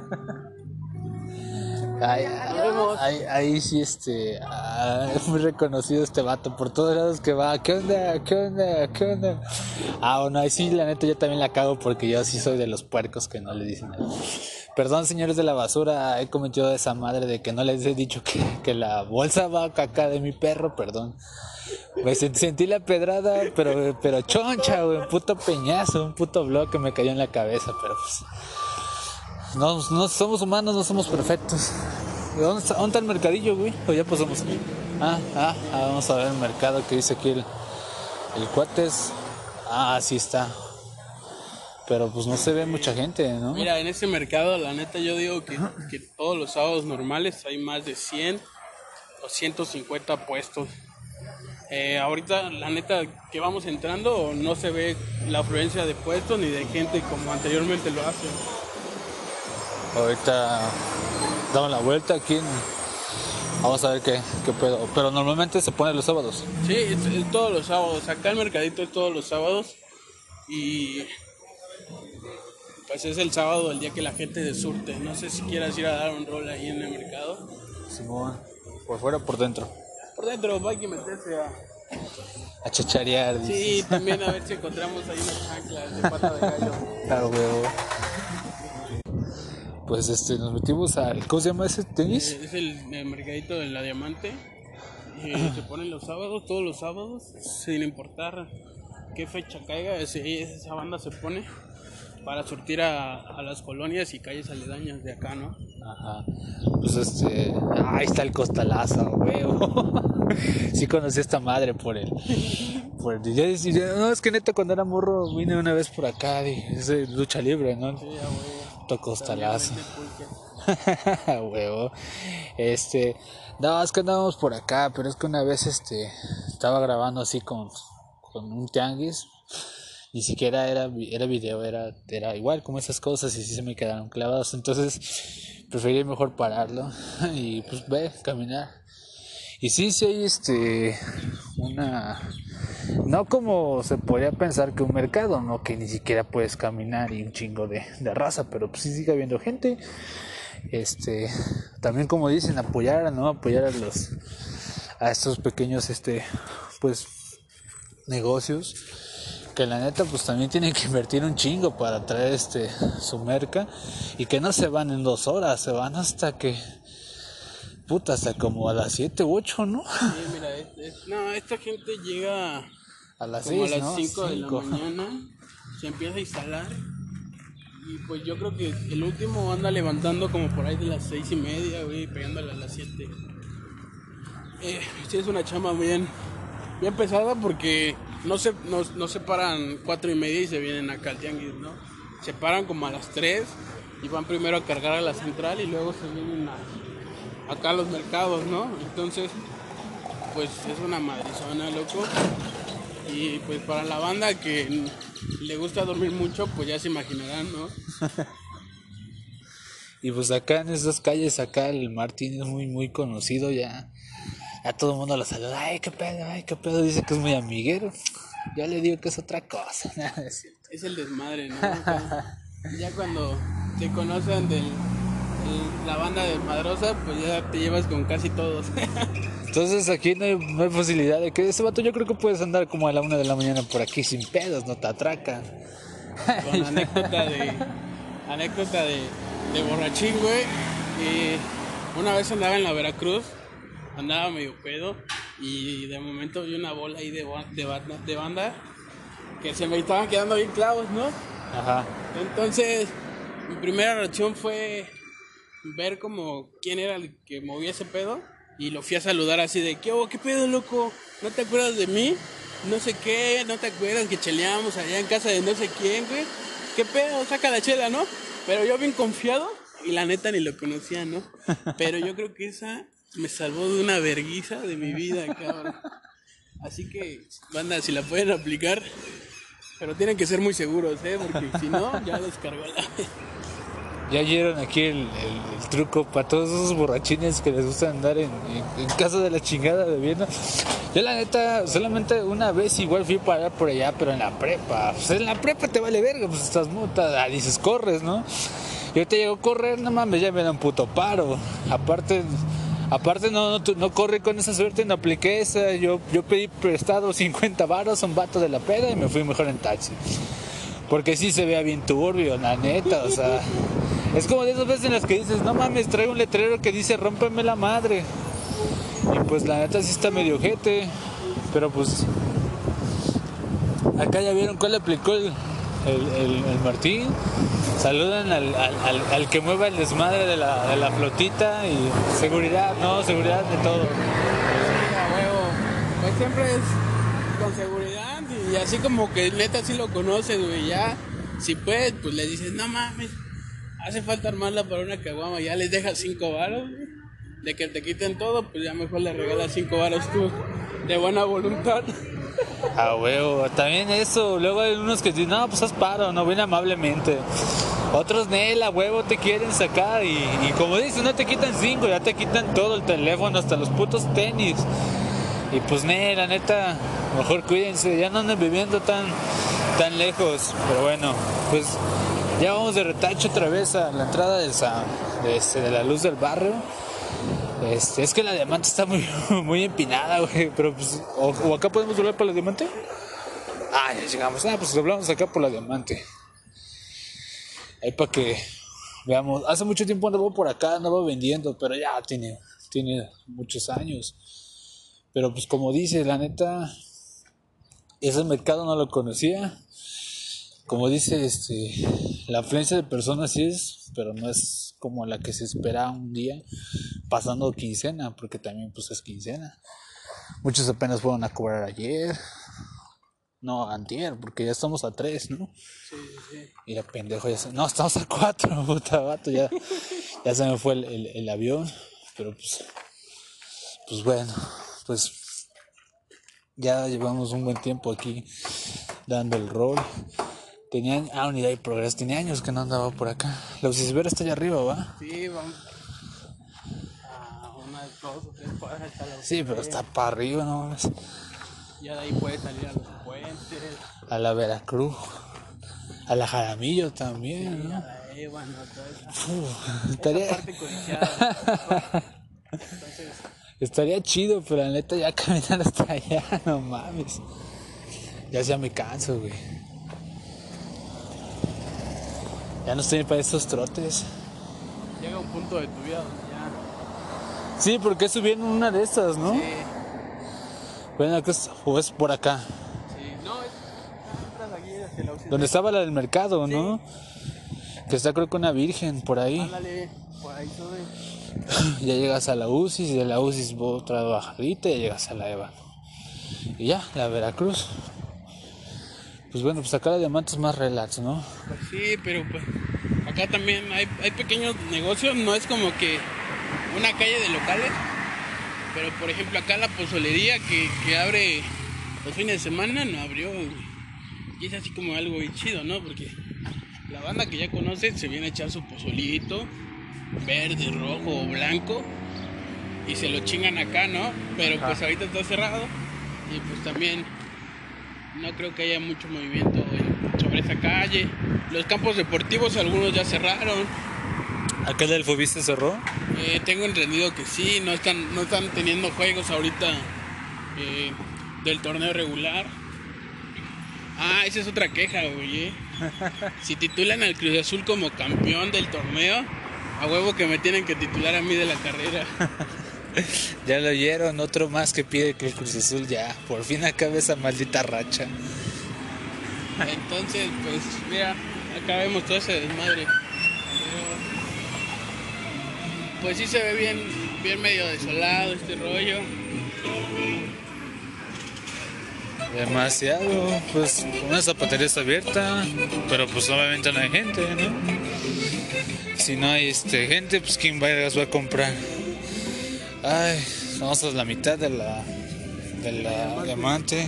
Ahí, ahí, ahí sí, este, ah, es muy reconocido este vato por todos lados que va. ¿Qué onda? ¿Qué onda? ¿Qué onda? Ah, bueno, ahí sí, la neta, yo también la cago porque yo sí soy de los puercos que no le dicen nada. Perdón, señores de la basura, he cometido esa madre de que no les he dicho que, que la bolsa va a caca de mi perro, perdón. Me sentí, sentí la pedrada, pero, pero choncha, güey, un puto peñazo, un puto bloque me cayó en la cabeza, pero pues... No, no somos humanos, no somos perfectos. ¿Dónde está, dónde está el mercadillo, güey? O ya pasamos. Ah, ah, ah, vamos a ver el mercado que dice aquí el, el Cuates. Ah, sí está. Pero pues no se ve mucha gente, ¿no? Mira, en este mercado, la neta, yo digo que, que todos los sábados normales hay más de cien o ciento cincuenta puestos. Eh, ahorita, la neta, que vamos entrando, no se ve la afluencia de puestos ni de gente como anteriormente lo hace. Ahorita damos la vuelta aquí. En... Vamos a ver qué, qué pedo. Pero normalmente se pone los sábados. Sí, es, es todos los sábados. Acá el mercadito es todos los sábados. Y pues es el sábado el día que la gente desurte. No sé si quieras ir a dar un rol ahí en el mercado. Simón, por fuera o por dentro. Por dentro, va a que meterse a... a chacharear. Sí, dices. También a ver si encontramos ahí unas chanclas de pata de gallo. Claro, huevo. Pues este, nos metimos al... ¿Cómo se llama ese tenis? Eh, es el, el mercadito de la Diamante. Eh, se ponen los sábados, todos los sábados, sin importar qué fecha caiga. Ese, esa banda se pone para surtir a, a las colonias y calles aledañas de acá, ¿no? Ajá. Pues este... Ahí está el costalazo, huevo. Sí conocí a esta madre por el... Por el yo decía, no, es que neta cuando era morro vine una vez por acá, dije, es de lucha libre, ¿no? Sí, ya, güey. Costalazo. Huevo. Este, no, es que andábamos por acá, pero es que una vez este estaba grabando así con, con un tianguis. Ni siquiera era, era video, era, era igual como esas cosas y sí se me quedaron clavados. Entonces preferí mejor pararlo y pues ve, caminar. Y sí, sí hay este, una, no como se podría pensar que un mercado, no que ni siquiera puedes caminar y un chingo de, de raza, pero pues sí sigue habiendo gente. Este, también como dicen, apoyar, ¿no? Apoyar a los, a estos pequeños, este, pues, negocios. Que la neta pues también tienen que invertir un chingo para traer este su merca y que no se van en dos horas, se van hasta que puta hasta como a las siete u ocho, ¿no? Sí, mira, es, es, no, esta gente llega a las como seis, a las ¿no? cinco de la mañana, se empieza a instalar y pues yo creo que el último anda levantando como por ahí de las seis y media, güey, pegándole a las siete. Eh, sí es una chamba bien, bien pesada porque no se, no, no se paran cuatro y media y se vienen acá al tianguis, ¿no? Se paran como a las tres y van primero a cargar a la central y luego se vienen a, acá a los mercados, ¿no? Entonces, pues es una madrizona, loco. Y pues para la banda que le gusta dormir mucho, pues ya se imaginarán, ¿no? Y pues acá en esas calles, acá el Martín es muy, muy conocido ya. A todo el mundo lo saluda, ay, qué pedo, ay, qué pedo, dice que es muy amiguero. Yo le digo que es otra cosa. Es el desmadre, ¿no? O sea, ya cuando te conocen de la banda de Madrosa, pues ya te llevas con casi todos. Entonces aquí no hay, no hay posibilidad de que ese vato, yo creo que puedes andar como a la una de la mañana por aquí sin pedos, no te atracan. Con anécdota de anécdota de, de borrachín, güey. Y una vez andaba en la Veracruz, andaba medio pedo y de momento vi una bola ahí de, de, banda, de banda que se me estaban quedando bien clavos, ¿no? Ajá. Entonces mi primera reacción fue ver como quién era el que movía ese pedo y lo fui a saludar así de ¿qué, oh, qué pedo, loco? ¿No te acuerdas de mí? No sé qué, ¿no te acuerdas que cheleamos allá en casa de no sé quién, güey? ¿Qué pedo? Saca la chela, ¿no? Pero yo bien confiado y la neta ni lo conocía, ¿no? Pero yo creo que esa me salvó de una verguiza de mi vida, cabrón. Así que, banda, si la pueden aplicar, pero tienen que ser muy seguros, ¿eh? Porque si no, ya los cargó la... Ya oyeron aquí el, el, el truco para todos esos borrachines que les gusta andar en, en, en casa de la chingada bebiendo. Yo la neta, solamente una vez igual fui a parar por allá, pero en la prepa. Pues en la prepa te vale verga, pues estás muta, dices corres, ¿no? Yo te llego a correr, no mames, ya me da un puto paro. Aparte, aparte no, no, no corrí con esa suerte, no apliqué esa. Yo, yo pedí prestado cincuenta varos a un vato de la peda y me fui mejor en taxi. Porque sí se vea bien turbio, la neta, o sea... Es como de esas veces en las que dices, no mames, traigo un letrero que dice rómpeme la madre. Y pues la neta sí está medio ojete. Pero pues... Acá ya vieron cuál aplicó el, el, el, el Martín. Saludan al, al, al, al que mueva el desmadre de la, de la flotita. Y seguridad, no, seguridad de todo. Sí, huevo. Pues siempre es con seguridad. Y así como que neta sí lo conoces, güey. Ya, si puedes, pues le dices, no mames. Hace falta armarla para una caguama, ya les dejas cinco varos, de que te quiten todo, pues ya mejor le regalas cinco varos tú, de buena voluntad. Ah, huevo, también eso, luego hay unos que dicen, no, pues haz paro, no, bien amablemente. Otros, nela, huevo, te quieren sacar y, y como dicen, no te quitan cinco, ya te quitan todo, el teléfono, hasta los putos tenis. Y pues, ne, la neta, mejor cuídense, ya no anden viviendo tan, tan lejos, pero bueno, pues... Ya vamos de retacho otra vez a la entrada de, esa, de, este, de la luz del barrio. Este, es que la diamante está muy, muy empinada, güey. Pero pues, o, o acá podemos doblar por la diamante. Ah, ya llegamos. Ah, pues doblamos acá por la diamante. Ahí para que veamos. Hace mucho tiempo andaba por acá, andaba vendiendo, pero ya tiene, tiene muchos años. Pero pues como dice, la neta, ese mercado no lo conocía. Como dice, este, la afluencia de personas sí es, pero no es como la que se espera un día pasando quincena, porque también pues es quincena. Muchos apenas fueron a cobrar ayer, no, antier, porque ya estamos a tres, ¿no? Sí, sí, sí. Y la pendejo ya se... No, estamos a cuatro, puta vato, ya, Ya se me fue el, el, el avión, pero pues, pues bueno, pues ya llevamos un buen tiempo aquí dando el rol. Tenía, ah, Unidad y Progreso, tenía años que no andaba por acá. La Ucisibera está allá arriba, ¿va? Sí, vamos a unas dos o tres cuadras hasta la Sí, pero está para arriba, ¿no? Ya de ahí puedes salir a los puentes. A la Veracruz, a la Jaramillo también, Sí, ¿no? a la Eva, no, toda esa, Uf, esa estaría, parte codiciada. Entonces, estaría chido, pero la neta ya caminar hasta allá, no mames. Ya ya me canso, güey. Ya no estoy para esos trotes. llega un punto de tu vida donde ya... Sí, porque subí en una de estas, ¿no? Sí, Bueno, acá es, o es por acá. sí. No, es... entras aquí hacia la Auxiliar. Donde estaba la del mercado, Sí. ¿no? Que está creo que una virgen por ahí. Ándale, por ahí sube. Ya llegas a la U C I S y de la U C I S otra bajadita y ya llegas a la Eva. Y ya, la Veracruz. Pues bueno, pues acá la Diamante es más relax, ¿no? Pues sí, pero pues acá también hay, hay pequeños negocios, no es como que una calle de locales, pero por ejemplo acá la pozolería que, que abre los fines de semana no abrió, y es así como algo bien chido, ¿no? Porque la banda que ya conoce se viene a echar su pozolito verde, rojo o blanco y se lo chingan acá, ¿no? Pero pues ahorita está cerrado y pues también no creo que haya mucho movimiento sobre esa calle. Los campos deportivos, algunos ya cerraron. ¿Acá el del Fobista cerró? Eh, tengo entendido que sí, no están, no están teniendo juegos ahorita eh, del torneo regular. Ah, esa es otra queja, güey. ¿eh? Si titulan al Cruz Azul como campeón del torneo, a huevo que me tienen que titular a mí de la carrera. Ya lo oyeron, otro más que pide que el Cruz Azul ya, por fin acabe esa maldita racha. Entonces, pues, mira, acá vemos todo ese desmadre. Pero, pues sí se ve bien, bien medio desolado este rollo. Demasiado, pues una zapatería está abierta, pero pues obviamente no hay gente, ¿no? Si no hay este gente, pues quién va a comprar. Ay, vamos a la mitad de la de la Diamante.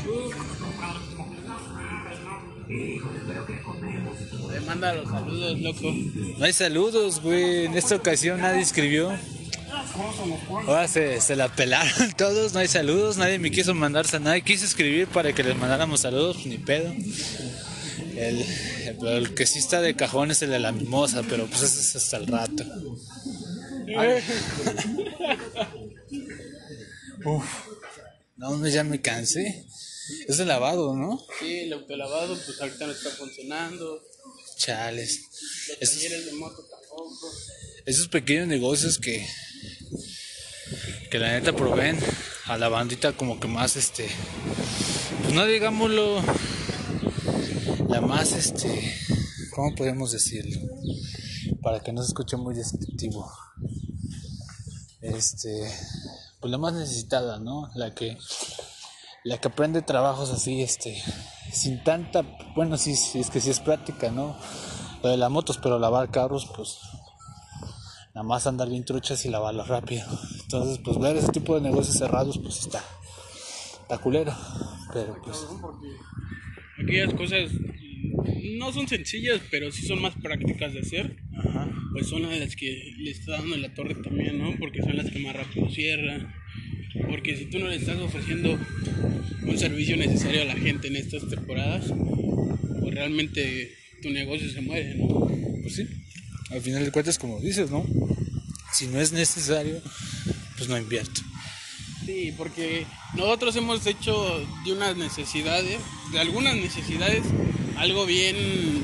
Te manda los saludos, loco. No hay saludos, güey. En esta ocasión nadie escribió. Ahora se, se la pelaron todos, no hay saludos, nadie me quiso mandarse, nadie quiso escribir para que les mandáramos saludos, pues ni pedo. El, el, el que sí está de cajón es el de la mimosa, pero pues ese es hasta el rato. Uf, no, ya me cansé. Es de lavado, ¿no? Sí, el autolavado pues ahorita no está funcionando. Chales. Los Esos, talleres de moto tampoco. esos pequeños negocios que que la neta proveen a la bandita como que más este, pues no digámoslo, la más este, ¿cómo podemos decirlo? Para que no se escuche muy descriptivo. Este, pues la más necesitada, ¿no? La que la que aprende trabajos así, este, sin tanta, bueno, sí, sí es que sí es práctica, ¿no? Lo de las motos, pero lavar carros, pues nada más andar bien truchas y lavarlos rápido. Entonces, pues ver ese tipo de negocios cerrados, pues está, está culero. Pero pues, Porque aquellas cosas no son sencillas, pero sí son más prácticas de hacer. ajá. Pues son las que le está dando en la torre también, ¿no? Porque son las que más rápido cierran. Porque si tú no le estás ofreciendo un servicio necesario a la gente en estas temporadas, pues realmente tu negocio se muere, ¿no? Pues sí, al final de cuentas, como dices, ¿no? Si no es necesario, pues no invierto. Sí, porque nosotros hemos hecho de unas necesidades, de algunas necesidades, algo bien,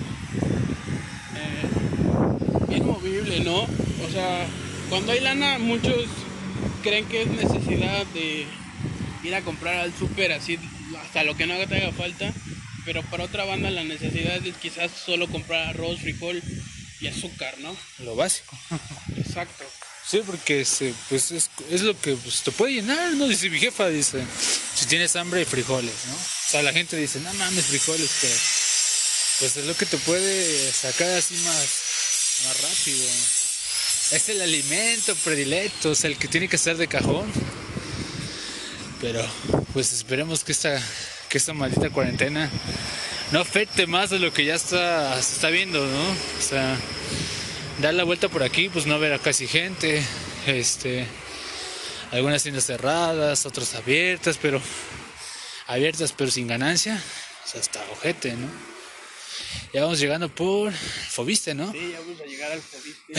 eh, bien movible, ¿no? O sea, cuando hay lana, muchos creen que es necesidad de ir a comprar al súper así hasta lo que no te haga falta, pero para otra banda la necesidad es quizás solo comprar arroz, frijol y azúcar, ¿no? Lo básico. Exacto. Sí, porque se, pues es, es lo que pues, te puede llenar, ¿no? Dice mi jefa, dice, si tienes hambre, frijoles, ¿no? O sea, la gente dice, no mames, frijoles, pero pues es lo que te puede sacar así más, más rápido. Es el alimento predilecto, o sea, el que tiene que estar de cajón. Pero pues esperemos que esta, que esta maldita cuarentena no afecte más de lo que ya está, se está viendo, ¿no? O sea, dar la vuelta por aquí, pues no ver a casi gente, este, algunas tiendas cerradas, otras abiertas, pero abiertas pero sin ganancia, o sea, hasta ojete, ¿no? Ya vamos llegando por Fobiste, ¿no? Sí, ya vamos a llegar al Fobiste.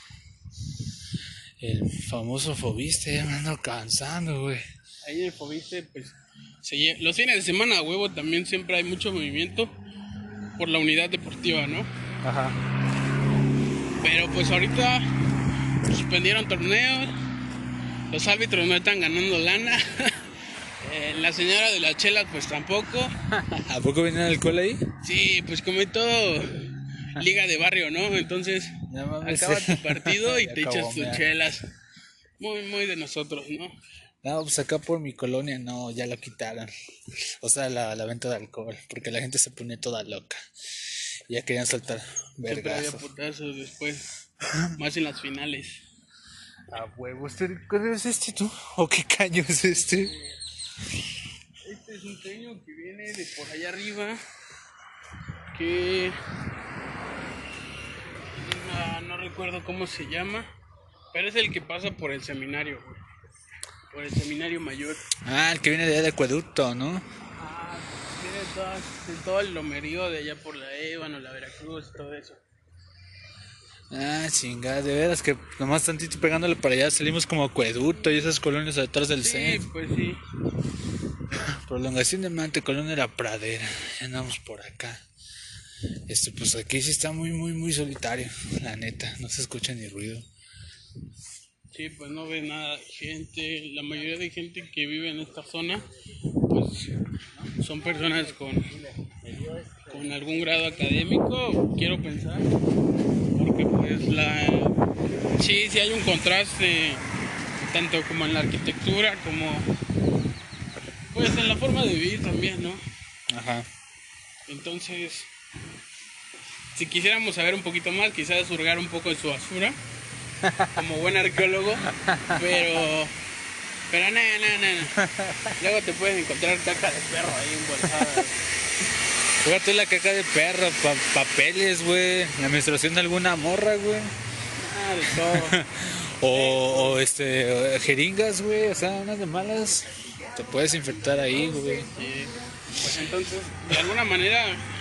El famoso Fobiste, ya me ando cansando, güey. Ahí en el Fobiste, pues, se lle- los fines de semana a huevo también siempre hay mucho movimiento por la unidad deportiva, ¿no? Ajá. Pero pues ahorita suspendieron torneos, los árbitros no están ganando lana, eh, la señora de las chelas pues tampoco. ¿A poco viene alcohol ahí? Sí, pues como en todo liga de barrio, ¿no? Entonces No mames. acaba tu partido y Ya te echas acabó, tus mira. chelas. Muy, muy de nosotros, ¿no? No, pues acá por mi colonia no, ya lo quitaron. O sea, la, la venta de alcohol, porque la gente se pone toda loca. Ya querían soltar Siempre había vergazos. putazos después, más en las finales. A huevo, ¿este qué es este tú? ¿O qué caño es este? Este es un caño que viene de por allá arriba, que no, no recuerdo cómo se llama, pero es el que pasa por el seminario, güey. Por el seminario mayor. Ah, el que viene de allá de Acueducto, ¿no? Ah, viene todo, de todo el lomerío de allá por la Ébano, la Veracruz, todo eso. Ah, chingada, de veras que nomás tantito pegándole para allá salimos como Acueducto y esas colonias detrás del Sí, centro. pues sí. Prolongación de Mante, Colonia La Pradera. Ya andamos por acá. Este, pues aquí sí está muy, muy, muy solitario, la neta. No se escucha ni ruido. Sí, pues no ves nada de gente. La mayoría de gente que vive en esta zona, pues son personas con, con algún grado académico, quiero pensar. Porque pues la... Sí, sí hay un contraste, tanto como en la arquitectura, como pues en la forma de vivir también, ¿no? Ajá. Entonces, si quisiéramos saber un poquito más, quizás hurgar un poco en su basura, como buen arqueólogo, pero, pero no, no, no, no. Luego te puedes encontrar caca de perro ahí embolsada. Fíjate la caca de perro, pa- papeles, güey. La menstruación de alguna morra, güey. Ah, de todo. O, o este, jeringas, güey. O sea, unas de malas. Te puedes infectar ahí, güey. Sí. Pues entonces, de alguna manera,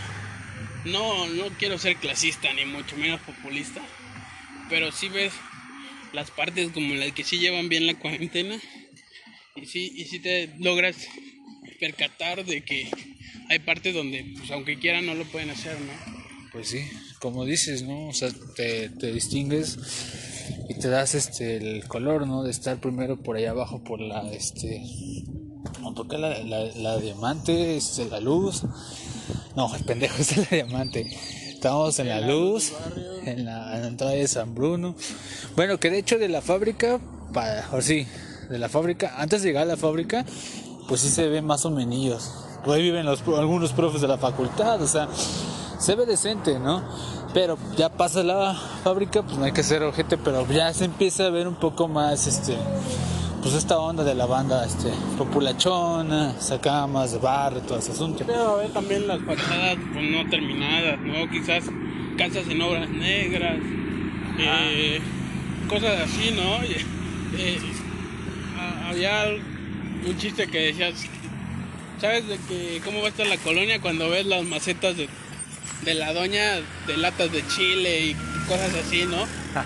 no, no quiero ser clasista ni mucho menos populista, pero sí ves las partes como las que sí llevan bien la cuarentena y sí, y sí te logras percatar de que hay partes donde, pues aunque quieran, no lo pueden hacer, ¿no? Pues sí, como dices, ¿no? O sea, te, te distingues y te das este el color, ¿no? De estar primero por allá abajo por la, este... ¿No toca la, la, la diamante? Este, la luz. No, el pendejo es la diamante. Estábamos en la luz, en la, en la entrada de San Bruno. Bueno, que de hecho de la fábrica, para, o sí, de la fábrica, antes de llegar a la fábrica, pues sí se ven más o menos. Pues ahí viven los, algunos profes de la facultad, o sea, se ve decente, ¿no? Pero ya pasa la fábrica, pues no hay que ser ojete, pero ya se empieza a ver un poco más, este, pues esta onda de la banda, este, populachona, sacamas de barrio, todo ese asunto. Debe haber también las fachadas pues, no terminadas, ¿no? Quizás casas en obras negras, eh, cosas así, ¿no? Eh, a- había un chiste que decías, ¿sabes de que cómo va a estar la colonia cuando ves las macetas de, de la doña de latas de chile y cosas así, ¿no?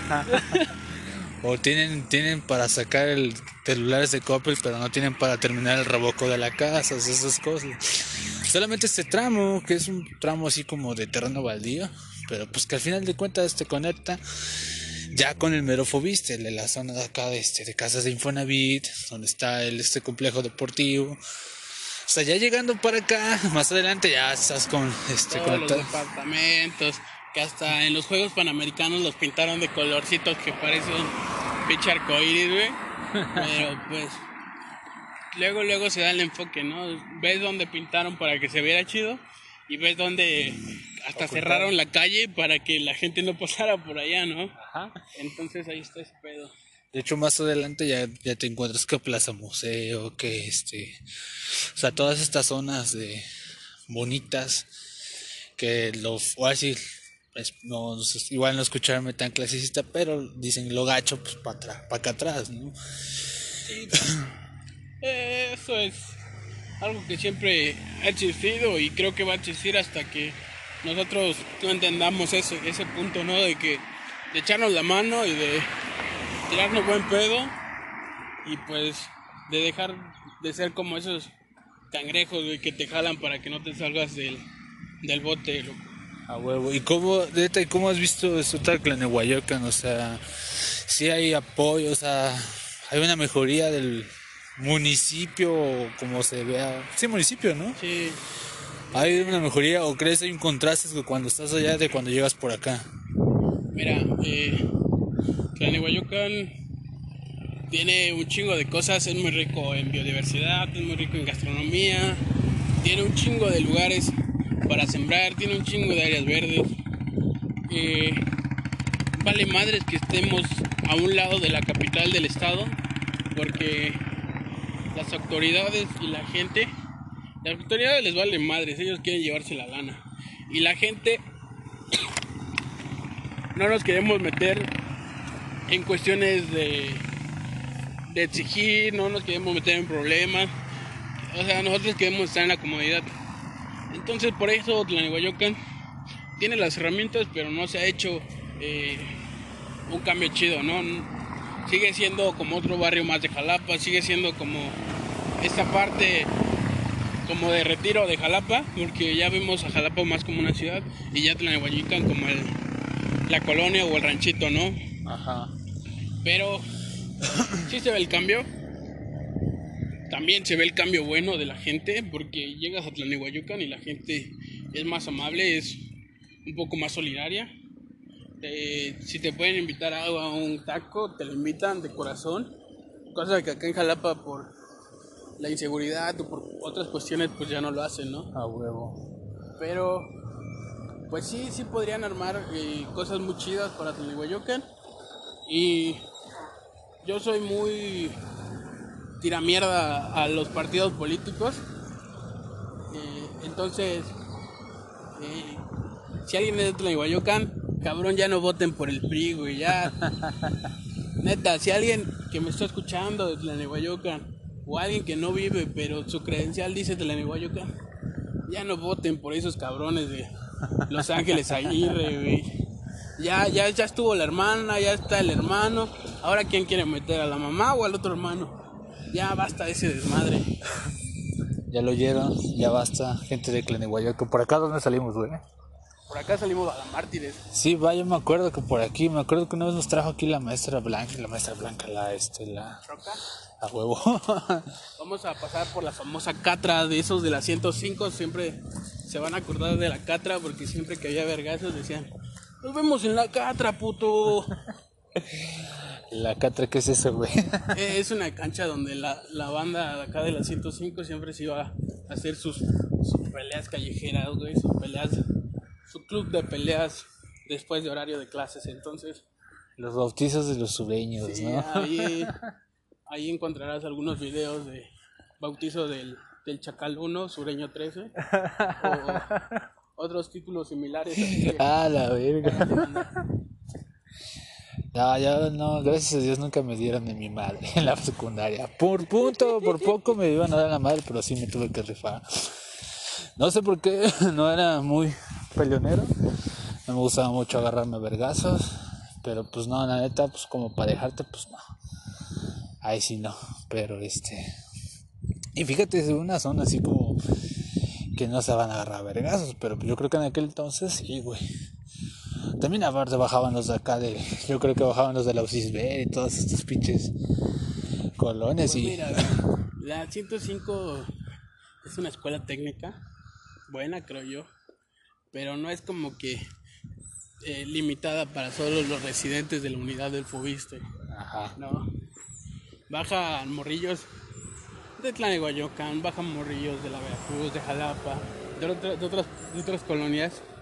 O tienen, tienen para sacar el celulares de Coppel, pero no tienen para terminar el revoco de la casa, o sea, esas cosas. Solamente este tramo, que es un tramo así como de terreno baldío, pero pues que al final de cuentas te conecta ya con el mero Fobiste, el de la zona de acá de, este, de casas de Infonavit, donde está el este complejo deportivo. O sea, ya llegando para acá, más adelante ya estás con este Todos los conectado. departamentos, que hasta en los Juegos Panamericanos los pintaron de colorcitos que parecen pinche arcoíris, güey. Pero pues, luego, luego se da el enfoque, ¿no? Ves dónde pintaron para que se viera chido y ves dónde hasta Ocultaron. cerraron la calle para que la gente no pasara por allá, ¿no? Ajá. Entonces ahí está ese pedo. De hecho, más adelante ya, ya te encuentras que Plaza Museo, que este, o sea, todas estas zonas de bonitas, que lo, o así, pues, no, igual no escucharme tan clasicista, pero dicen lo gacho, pues para atrás, para acá atrás, ¿no? Sí, eh, eso es algo que siempre ha existido y creo que va a existir hasta que nosotros no entendamos ese, ese punto, ¿no? De que de echarnos la mano y de tirarnos buen pedo y pues de dejar de ser como esos cangrejos, güey, que te jalan para que no te salgas del, del bote, loco. A huevo. ¿Y cómo, neta, y cómo has visto esto tal Tlanehuayocan? O sea, sí hay apoyo, o sea, hay una mejoría del municipio, o como se vea. Sí, municipio, ¿no? Sí, ¿Hay una mejoría o crees que hay un contraste que cuando estás allá de cuando llegas por acá? mira, eh, Tlanehuayocan tiene un chingo de cosas, es muy rico en biodiversidad, es muy rico en gastronomía, tiene un chingo de lugares para sembrar, tiene un chingo de áreas verdes. Eh, vale madres que estemos a un lado de la capital del estado, porque las autoridades y la gente, las autoridades les vale madres, ellos quieren llevarse la lana. Y la gente no nos queremos meter en cuestiones de, de exigir, no nos queremos meter en problemas. O sea, nosotros queremos estar en la comodidad. Entonces por eso Tlanehuayocan tiene las herramientas, pero no se ha hecho eh, un cambio chido, ¿no? Sigue siendo como otro barrio más de Jalapa, sigue siendo como esta parte como de retiro de Jalapa, porque ya vemos a Jalapa más como una ciudad y ya Tlanehuayocan como el, la colonia o el ranchito, ¿no? Ajá. Pero sí se ve el cambio. También se ve el cambio bueno de la gente, porque llegas a Tlanehuayocan y la gente es más amable, es un poco más solidaria. Eh, si te pueden invitar a, a un taco, te lo invitan de corazón. Cosa que acá en Jalapa por la inseguridad o por otras cuestiones pues ya no lo hacen, ¿no? A huevo. Pero pues sí, sí podrían armar eh, cosas muy chidas para Tlanehuayocan. Y yo soy muy tiramierda a los partidos políticos. Eh, entonces, eh, si alguien es de Tlanehuayocan, cabrón, ya no voten por el P R I, güey, ya. Neta, si alguien que me está escuchando de Tlanehuayocan, o alguien que no vive, pero su credencial dice Tlanehuayocan, ya no voten por esos cabrones de Los Ángeles Aguirre, güey. Ya, ya, ya estuvo la hermana, ya está el hermano. Ahora, ¿quién quiere meter? ¿A la mamá o al otro hermano? Ya basta ese desmadre. Ya lo oyeron, ya basta, gente de Tlanehuayocan. ¿Por acá dónde salimos, güey? Por acá salimos a la Mártires. Sí, va, yo me acuerdo que por aquí, me acuerdo que una vez nos trajo aquí la maestra Blanca, la maestra Blanca, la, este, la... Roca. A huevo. Vamos a pasar por la famosa Catra de esos de la ciento cinco. Siempre se van a acordar de la Catra porque siempre que había vergazos decían: nos vemos en la Catra, puto. La Catra, ¿qué es eso, güey? Es una cancha donde la, la banda de acá de la ciento cinco siempre se iba a hacer sus, sus peleas callejeras, güey, sus peleas, su club de peleas después de horario de clases. Entonces, Los bautizos de los sureños, sí, ¿no? ahí, ahí encontrarás algunos videos de bautizo del, del Chacal uno, Sureño trece, o otros títulos similares. Así que, Ah, la verga. No, ya no, gracias a Dios nunca me dieron de mi madre en la secundaria. Por punto, por poco me iban a dar la madre, pero sí me tuve que rifar. No sé por qué, no era muy peleonero. No me gustaba mucho agarrarme a vergazos. Pero pues no, la neta, pues como para dejarte, pues no. Ahí sí no, pero este... Y fíjate, es una zona así como que no se van a agarrar a vergazos, pero yo creo que en aquel entonces sí, güey. También aparte bajaban los de acá de... Yo creo que bajaban los de la U C I S B y todos estos pinches colonias. pues Y... mira, la ciento cinco es una escuela técnica, buena creo yo, pero no es como que eh, limitada para solo los residentes de la unidad del Fobiste. Ajá. No, bajan morrillos de Tlanehuayocan, bajan morrillos de la Veracruz, de Jalapa, de, otra, de, otras, de otras colonias,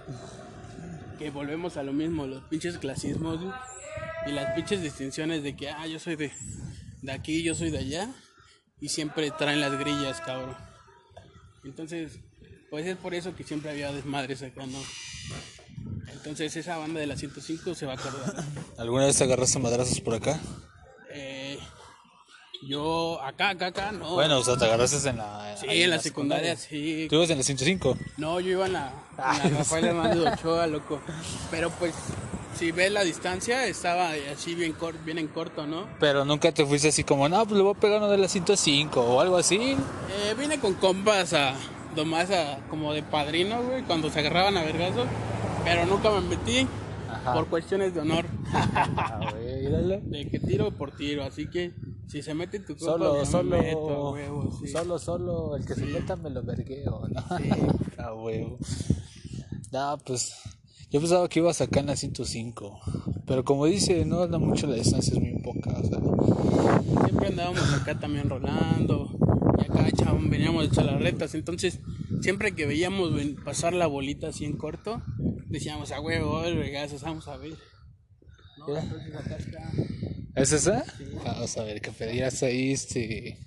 que volvemos a lo mismo, los pinches clasismos, güey, y las pinches distinciones de que, ah, yo soy de, de aquí, yo soy de allá, y siempre traen las grillas, cabrón. Entonces, pues es por eso que siempre había desmadres acá, ¿no? Entonces esa banda de la ciento cinco se va a acordar. ¿Alguna vez agarraste madrazos por acá? Eh, yo, acá, acá, acá, no. Bueno, o sea, te agarraste en la... Sí, ahí en la secundaria, sí. ¿Tú ibas en la ciento cinco? No, yo iba en la, en la Rafael Hernández de Ochoa, loco. Pero pues, si ves la distancia, estaba así bien, cor- bien en corto, ¿no? Pero nunca te fuiste así como, no, pues le voy a pegar uno de la ciento cinco o algo así. Eh, vine con compas a, nomás a, como de padrino, güey, cuando se agarraban a vergazos. Pero nunca me metí. Ajá. Por cuestiones de honor. Ah, güey, dale. De que tiro por tiro, así que si se mete tu compa, solo, solo, me meto, a huevo, sí. solo, solo, el que sí. Se meta me lo vergueo, ¿no? Sí. A huevo. No, pues, yo pensaba que ibas acá en la ciento cinco, pero como dice, no anda mucho, la distancia es muy poca, o sea. Siempre andábamos acá también rolando, y acá echaban, veníamos a echar las retas, entonces, siempre que veíamos pasar la bolita así en corto, decíamos, a huevo, el regazo, vamos a ver. No, ¿Eh? entonces acá está. ¿Es esa? Sí. Vamos a ver, que pedías ahí este...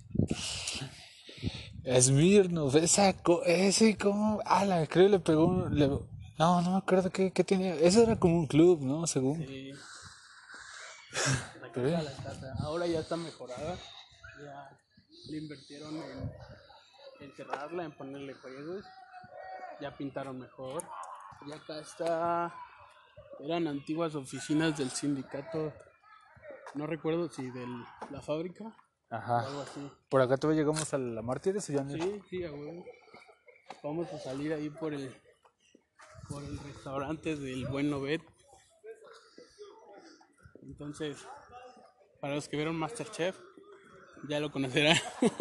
Smirnoff, esa, co- ese como... Ah, la creo le pegó un... Le... No, no me acuerdo qué, qué tenía... Eso era como un club, ¿no? Según. Sí. Pero, La casa. Ahora ya está mejorada, ya le invirtieron en, en cerrarla, en ponerle juegos, ya pintaron mejor. Y acá está, eran antiguas oficinas del sindicato, no recuerdo si de la fábrica. ajá. O algo así. ¿Por acá todavía llegamos a la Mártires o ya no? Sí, sí, a huevo. Vamos a salir ahí por el por el restaurante del Buen Novet. Entonces, para los que vieron MasterChef, ya lo conocerán.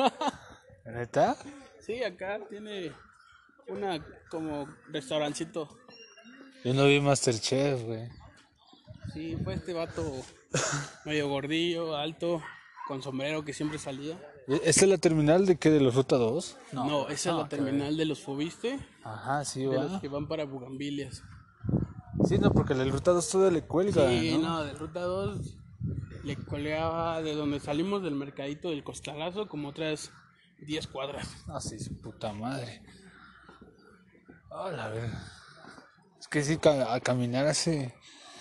¿Neta? Sí, acá tiene una como restaurancito. Yo no vi Masterchef, güey. Sí, fue este vato medio gordillo, alto, con sombrero que siempre salía. ¿Esta es la terminal de qué? ¿De los Ruta dos? No, no esa no, es la terminal de los Fobiste. Ajá, sí, de va. los que van para Bugambilias. Sí, no, porque el Ruta dos todavía le cuelga, Sí, ¿no? no, del Ruta dos le colgaba de donde salimos del mercadito del Costalazo como otras diez cuadras. Ah, sí, su puta madre. Hola, a ver. Es que sí, ca- a caminar hace...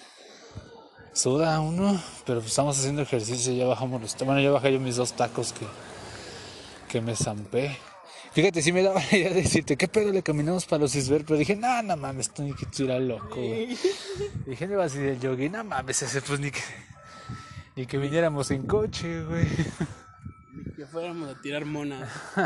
Suda uno, pero pues estamos haciendo ejercicio, ya bajamos los... Bueno, ya bajé yo mis dos tacos que, que me zampé. Fíjate, sí me daba la idea de decirte, ¿qué pedo le caminamos para los Isber? Pero dije, no, no mames, esto ni que estuviera loco, güey. Dije, no iba así del yogi, no mames, ese pues ni que... Ni que viniéramos en coche, güey. Ni que fuéramos a tirar monas.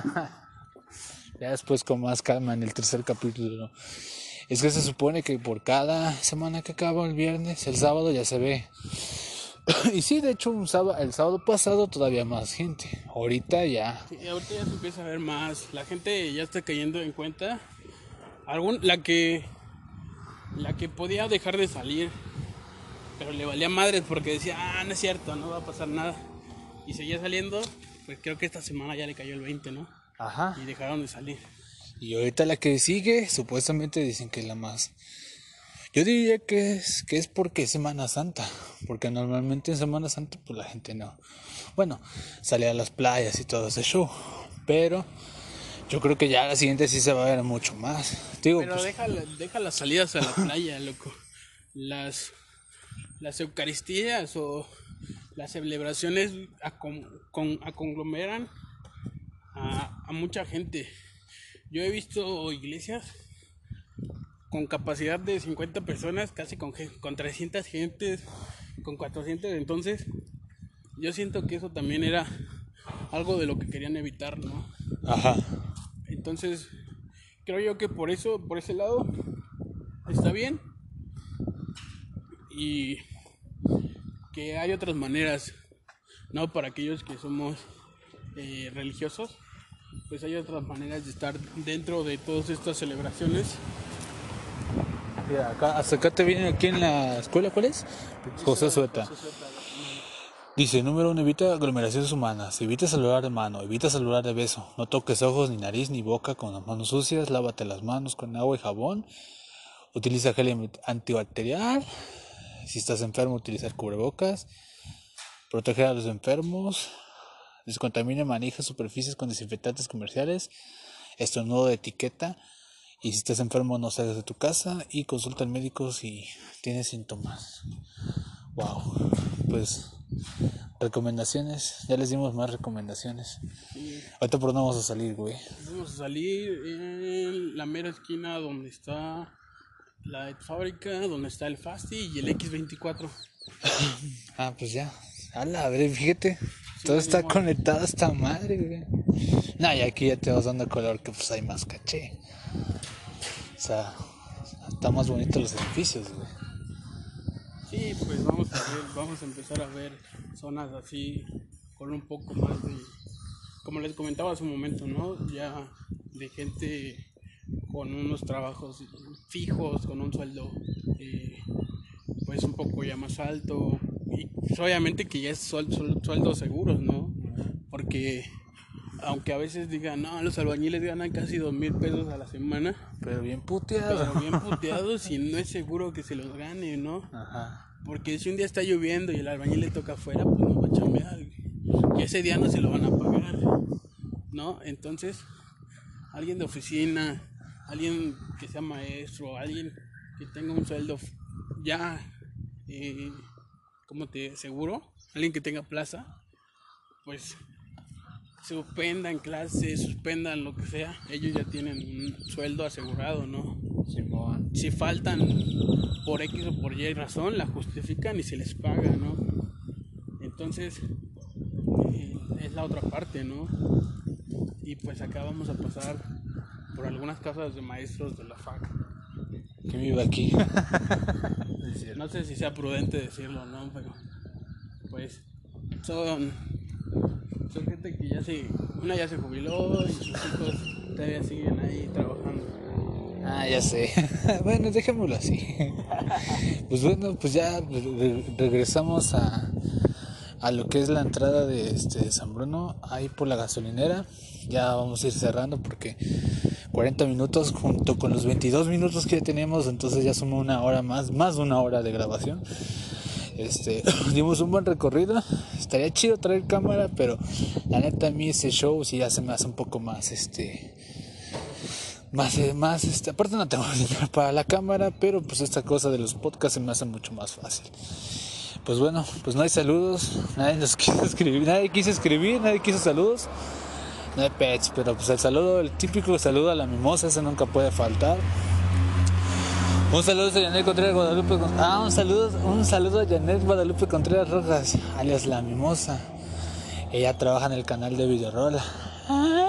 Ya después con más calma en el tercer capítulo. Es que se supone que por cada semana que acaba el viernes, el sábado ya se ve. Y sí, de hecho, un sábado, el sábado pasado todavía más gente. Ahorita ya. Sí, ahorita ya se empieza a ver más. La gente ya está cayendo en cuenta. Algún, la que la que podía dejar de salir, pero le valía madres porque decía, ah, no es cierto, no va a pasar nada. Y seguía saliendo, pues creo que esta semana ya le cayó el veinte, ¿no? Ajá. Y dejaron de salir. Y ahorita la que sigue, supuestamente dicen que es la más... Yo diría que es, que es porque es Semana Santa. Porque normalmente en Semana Santa pues la gente no... Bueno, sale a las playas y todo ese show. Pero yo creo que ya la siguiente sí se va a ver mucho más. Digo, pero pues, deja, la- deja las salidas a la playa, loco. Las, las eucaristías o las celebraciones acon- con- aconglomeran a, a mucha gente. Yo he visto iglesias con capacidad de cincuenta personas, casi con, gen- con trescientas gentes, con cuatrocientas. Entonces, yo siento que eso también era algo de lo que querían evitar, ¿no? ajá. Entonces, creo yo que por eso, por ese lado, está bien. Y que hay otras maneras, ¿no? Para aquellos que somos eh, religiosos, pues hay otras maneras de estar dentro de todas estas celebraciones. Mira, acá, hasta acá te viene aquí en la escuela, ¿cuál es? José Sueta. José Sueta. Dice, número uno, evita aglomeraciones humanas, evita saludar de mano, evita saludar de beso, no toques ojos, ni nariz, ni boca con las manos sucias, lávate las manos con agua y jabón Utiliza gel antibacterial. Si estás enfermo, utilizar cubrebocas. Proteger a los enfermos. Descontamina y maneja superficies con desinfectantes comerciales. Estornudo de etiqueta. Y si estás enfermo, no salgas de tu casa. Y consulta al médico si tienes síntomas. Wow. Pues recomendaciones. Ya les dimos más recomendaciones. Sí. Ahorita por dónde vamos a salir, güey. Vamos a salir en la mera esquina donde está la fábrica, donde está el Fasti y el equis veinticuatro. Ah, pues ya. A la ver, fíjate. Sí, todo está conectado a esta madre, güey. Nah, y aquí ya te vas dando color que pues hay más caché. O sea, está más bonito los edificios, güey. Sí, pues vamos a ver, vamos a empezar a ver zonas así con un poco más de, como les comentaba hace un momento, ¿no? Ya de gente con unos trabajos fijos, con un sueldo eh, pues un poco ya más alto y pues obviamente que ya es sueldo, sueldos seguros, ¿no? Porque aunque a veces digan, no, los albañiles ganan casi dos mil pesos a la semana. Pero bien puteados. Pero bien puteados y no es seguro que se los gane, ¿no? Ajá. Porque si un día está lloviendo y el albañil le toca afuera, pues no va a chambear. Y ese día no se lo van a pagar, ¿no? Entonces, alguien de oficina, alguien que sea maestro, alguien que tenga un sueldo ya, eh, ¿cómo te seguro? Alguien que tenga plaza, pues suspendan clases, suspendan lo que sea, ellos ya tienen un sueldo asegurado, ¿no? Simón. Si faltan por X o por Y razón, la justifican y se les paga, ¿no? Entonces, eh, es la otra parte, ¿no? Y pues acá vamos a pasar por algunas casas de maestros de la F A C. ¿Quién vive aquí? No sé si sea prudente decirlo, ¿no? Pero, pues, son... Son gente que ya se, una ya se jubiló y sus hijos todavía siguen ahí trabajando. Ah, ya sé. Bueno, dejémoslo así. Pues bueno, pues ya re- regresamos a, a lo que es la entrada de este San Bruno, ahí por la gasolinera. Ya vamos a ir cerrando porque cuarenta minutos junto con los veintidós minutos que ya tenemos, entonces ya suma una hora más, más de una hora de grabación. Este, dimos un buen recorrido. Estaría chido traer cámara, pero la neta a mí ese show sí ya se me hace un poco más este más más este, aparte no tengo dinero para la cámara, pero pues esta cosa de los podcasts se me hace mucho más fácil. Pues bueno, pues no hay saludos, nadie nos quiso escribir, nadie quiso escribir, nadie quiso saludos. No hay pets, pero pues el saludo, el típico saludo a la mimosa, ese nunca puede faltar. Un saludo a Janet Contreras Guadalupe. Ah, un saludo, un saludo a Janet Guadalupe Contreras Rojas, alias La Mimosa. Ella trabaja en el canal de Videorola. Ah,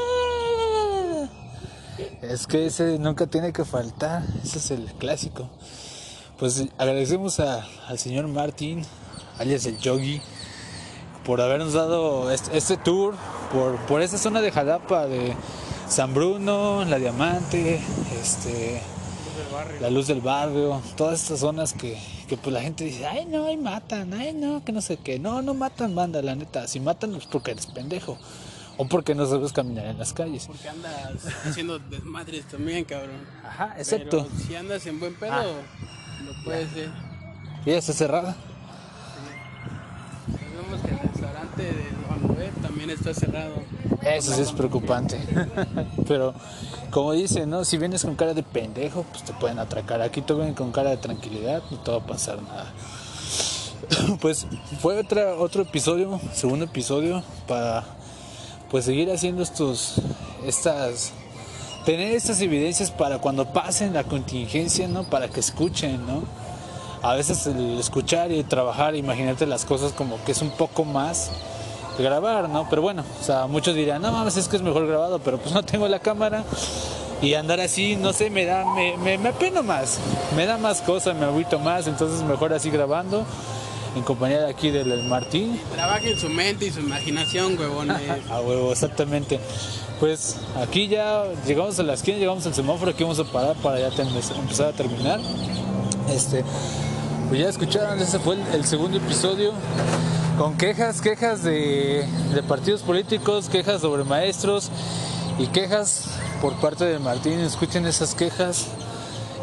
es que ese nunca tiene que faltar, ese es el clásico. Pues agradecemos a, al señor Martín, alias el Yogi, por habernos dado este, este tour por, por esa zona de Jalapa, de San Bruno, La Diamante, este... La Luz del Barrio, todas estas zonas que, que pues la gente dice, ay no, ahí matan, ay no, que no sé qué, no, no matan banda, la neta, si matan es porque eres pendejo, o porque no sabes caminar en las calles. Porque andas haciendo desmadres también, cabrón. Ajá, exacto. Pero si andas en buen pedo, ah. lo puedes hacer. ¿Y ya está cerrada? Sí. Vemos que el restaurante de Juan también está cerrado. Eso sí es preocupante. Pero como dicen, ¿no? Si vienes con cara de pendejo, pues te pueden atracar. Aquí tú vienes con cara de tranquilidad, no te va a pasar nada. Pues fue otra, otro episodio, segundo episodio, para pues seguir haciendo estos, estas, tener estas evidencias para cuando pasen la contingencia, ¿no? Para que escuchen, ¿no? A veces el escuchar y trabajar, imaginarte las cosas como que es un poco más grabar, ¿no? Pero bueno, o sea, muchos dirán, no mames, es que es mejor grabado, pero pues no tengo la cámara y andar así, no sé, me da, me, me, me apeno más, me da más cosas, me agüito más, entonces mejor así grabando en compañía de aquí del Martín. Trabajen su mente y su imaginación, huevones. A huevo, exactamente. Pues aquí ya llegamos a la esquina, llegamos al semáforo, aquí vamos a parar para ya ten- empezar a terminar. Este, pues ya escucharon, ese fue el, el segundo episodio. Con quejas, quejas de, de partidos políticos, quejas sobre maestros y quejas por parte de Martín. Escuchen esas quejas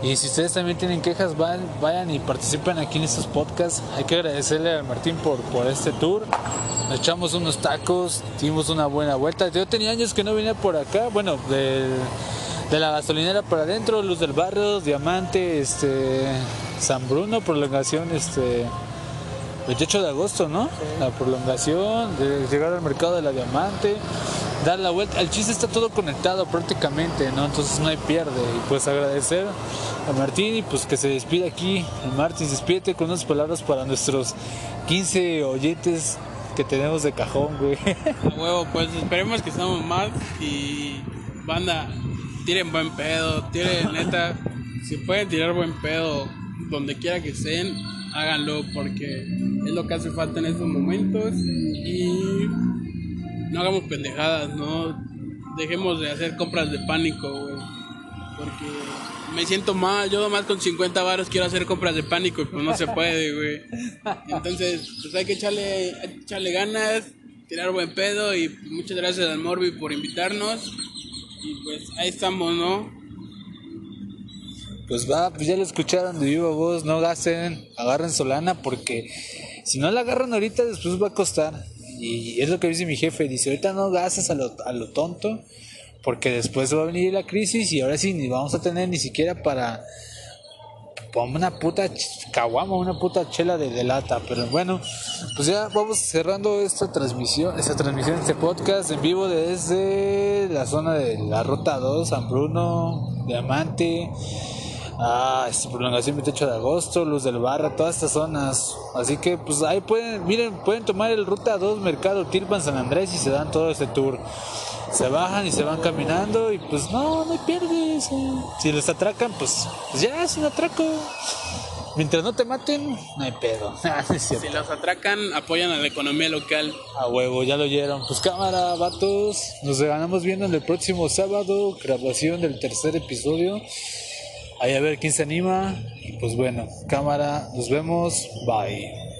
Y si ustedes también tienen quejas, van, vayan y participen aquí en estos podcasts. Hay que agradecerle a Martín por, por este tour. Nos echamos unos tacos, dimos una buena vuelta. Yo tenía años que no venía por acá, bueno, de, de la gasolinera para adentro, Luz del Barrio, Diamante, este, San Bruno, prolongación, este, veintiocho de agosto, ¿no? Sí. La prolongación, de llegar al mercado de la Diamante, dar la vuelta. El chiste está todo conectado prácticamente, ¿no? Entonces no hay pierde. Y pues agradecer a Martín y pues que se despide aquí. Martín, despídete con unas palabras para nuestros quince oyentes que tenemos de cajón, güey. A huevo, pues esperemos que estamos mal y banda, tiren buen pedo, tiren neta, si pueden tirar buen pedo donde quiera que estén, háganlo porque es lo que hace falta en estos momentos y no hagamos pendejadas, no dejemos de hacer compras de pánico, güey, porque me siento mal, yo nomás con cincuenta varos quiero hacer compras de pánico y pues no se puede, güey. Entonces, pues hay que echarle, echarle ganas, tirar buen pedo y muchas gracias al Morbi por invitarnos y pues ahí estamos, ¿no? Pues va, pues ya lo escucharon de viva voz, no gasten, agarren Solana porque si no la agarran ahorita después va a costar. Y es lo que dice mi jefe, dice, ahorita no gastes a lo, a lo tonto porque después va a venir la crisis y ahora sí ni vamos a tener ni siquiera para, para una puta caguama, una puta chela de, de lata. Pero bueno, pues ya vamos cerrando esta transmisión, esta transmisión, este podcast en vivo desde la zona de la Ruta dos, San Bruno, Diamante, ah, esta prolongación veintiocho de agosto, Luz del Barra, todas estas zonas. Así que pues ahí pueden, miren, pueden tomar el Ruta dos, Mercado Tilpan, San Andrés y se dan todo este tour. Se bajan y se van caminando y pues no, no hay pierde. Si les atracan, pues, pues ya es un atraco. Mientras no te maten, no hay pedo. Si los atracan, apoyan a la economía local. A huevo, ya lo oyeron. Pues cámara, vatos. Nos ganamos viendo en el próximo sábado. Grabación del tercer episodio. Ahí a ver quién se anima. Y pues bueno, cámara, nos vemos. Bye.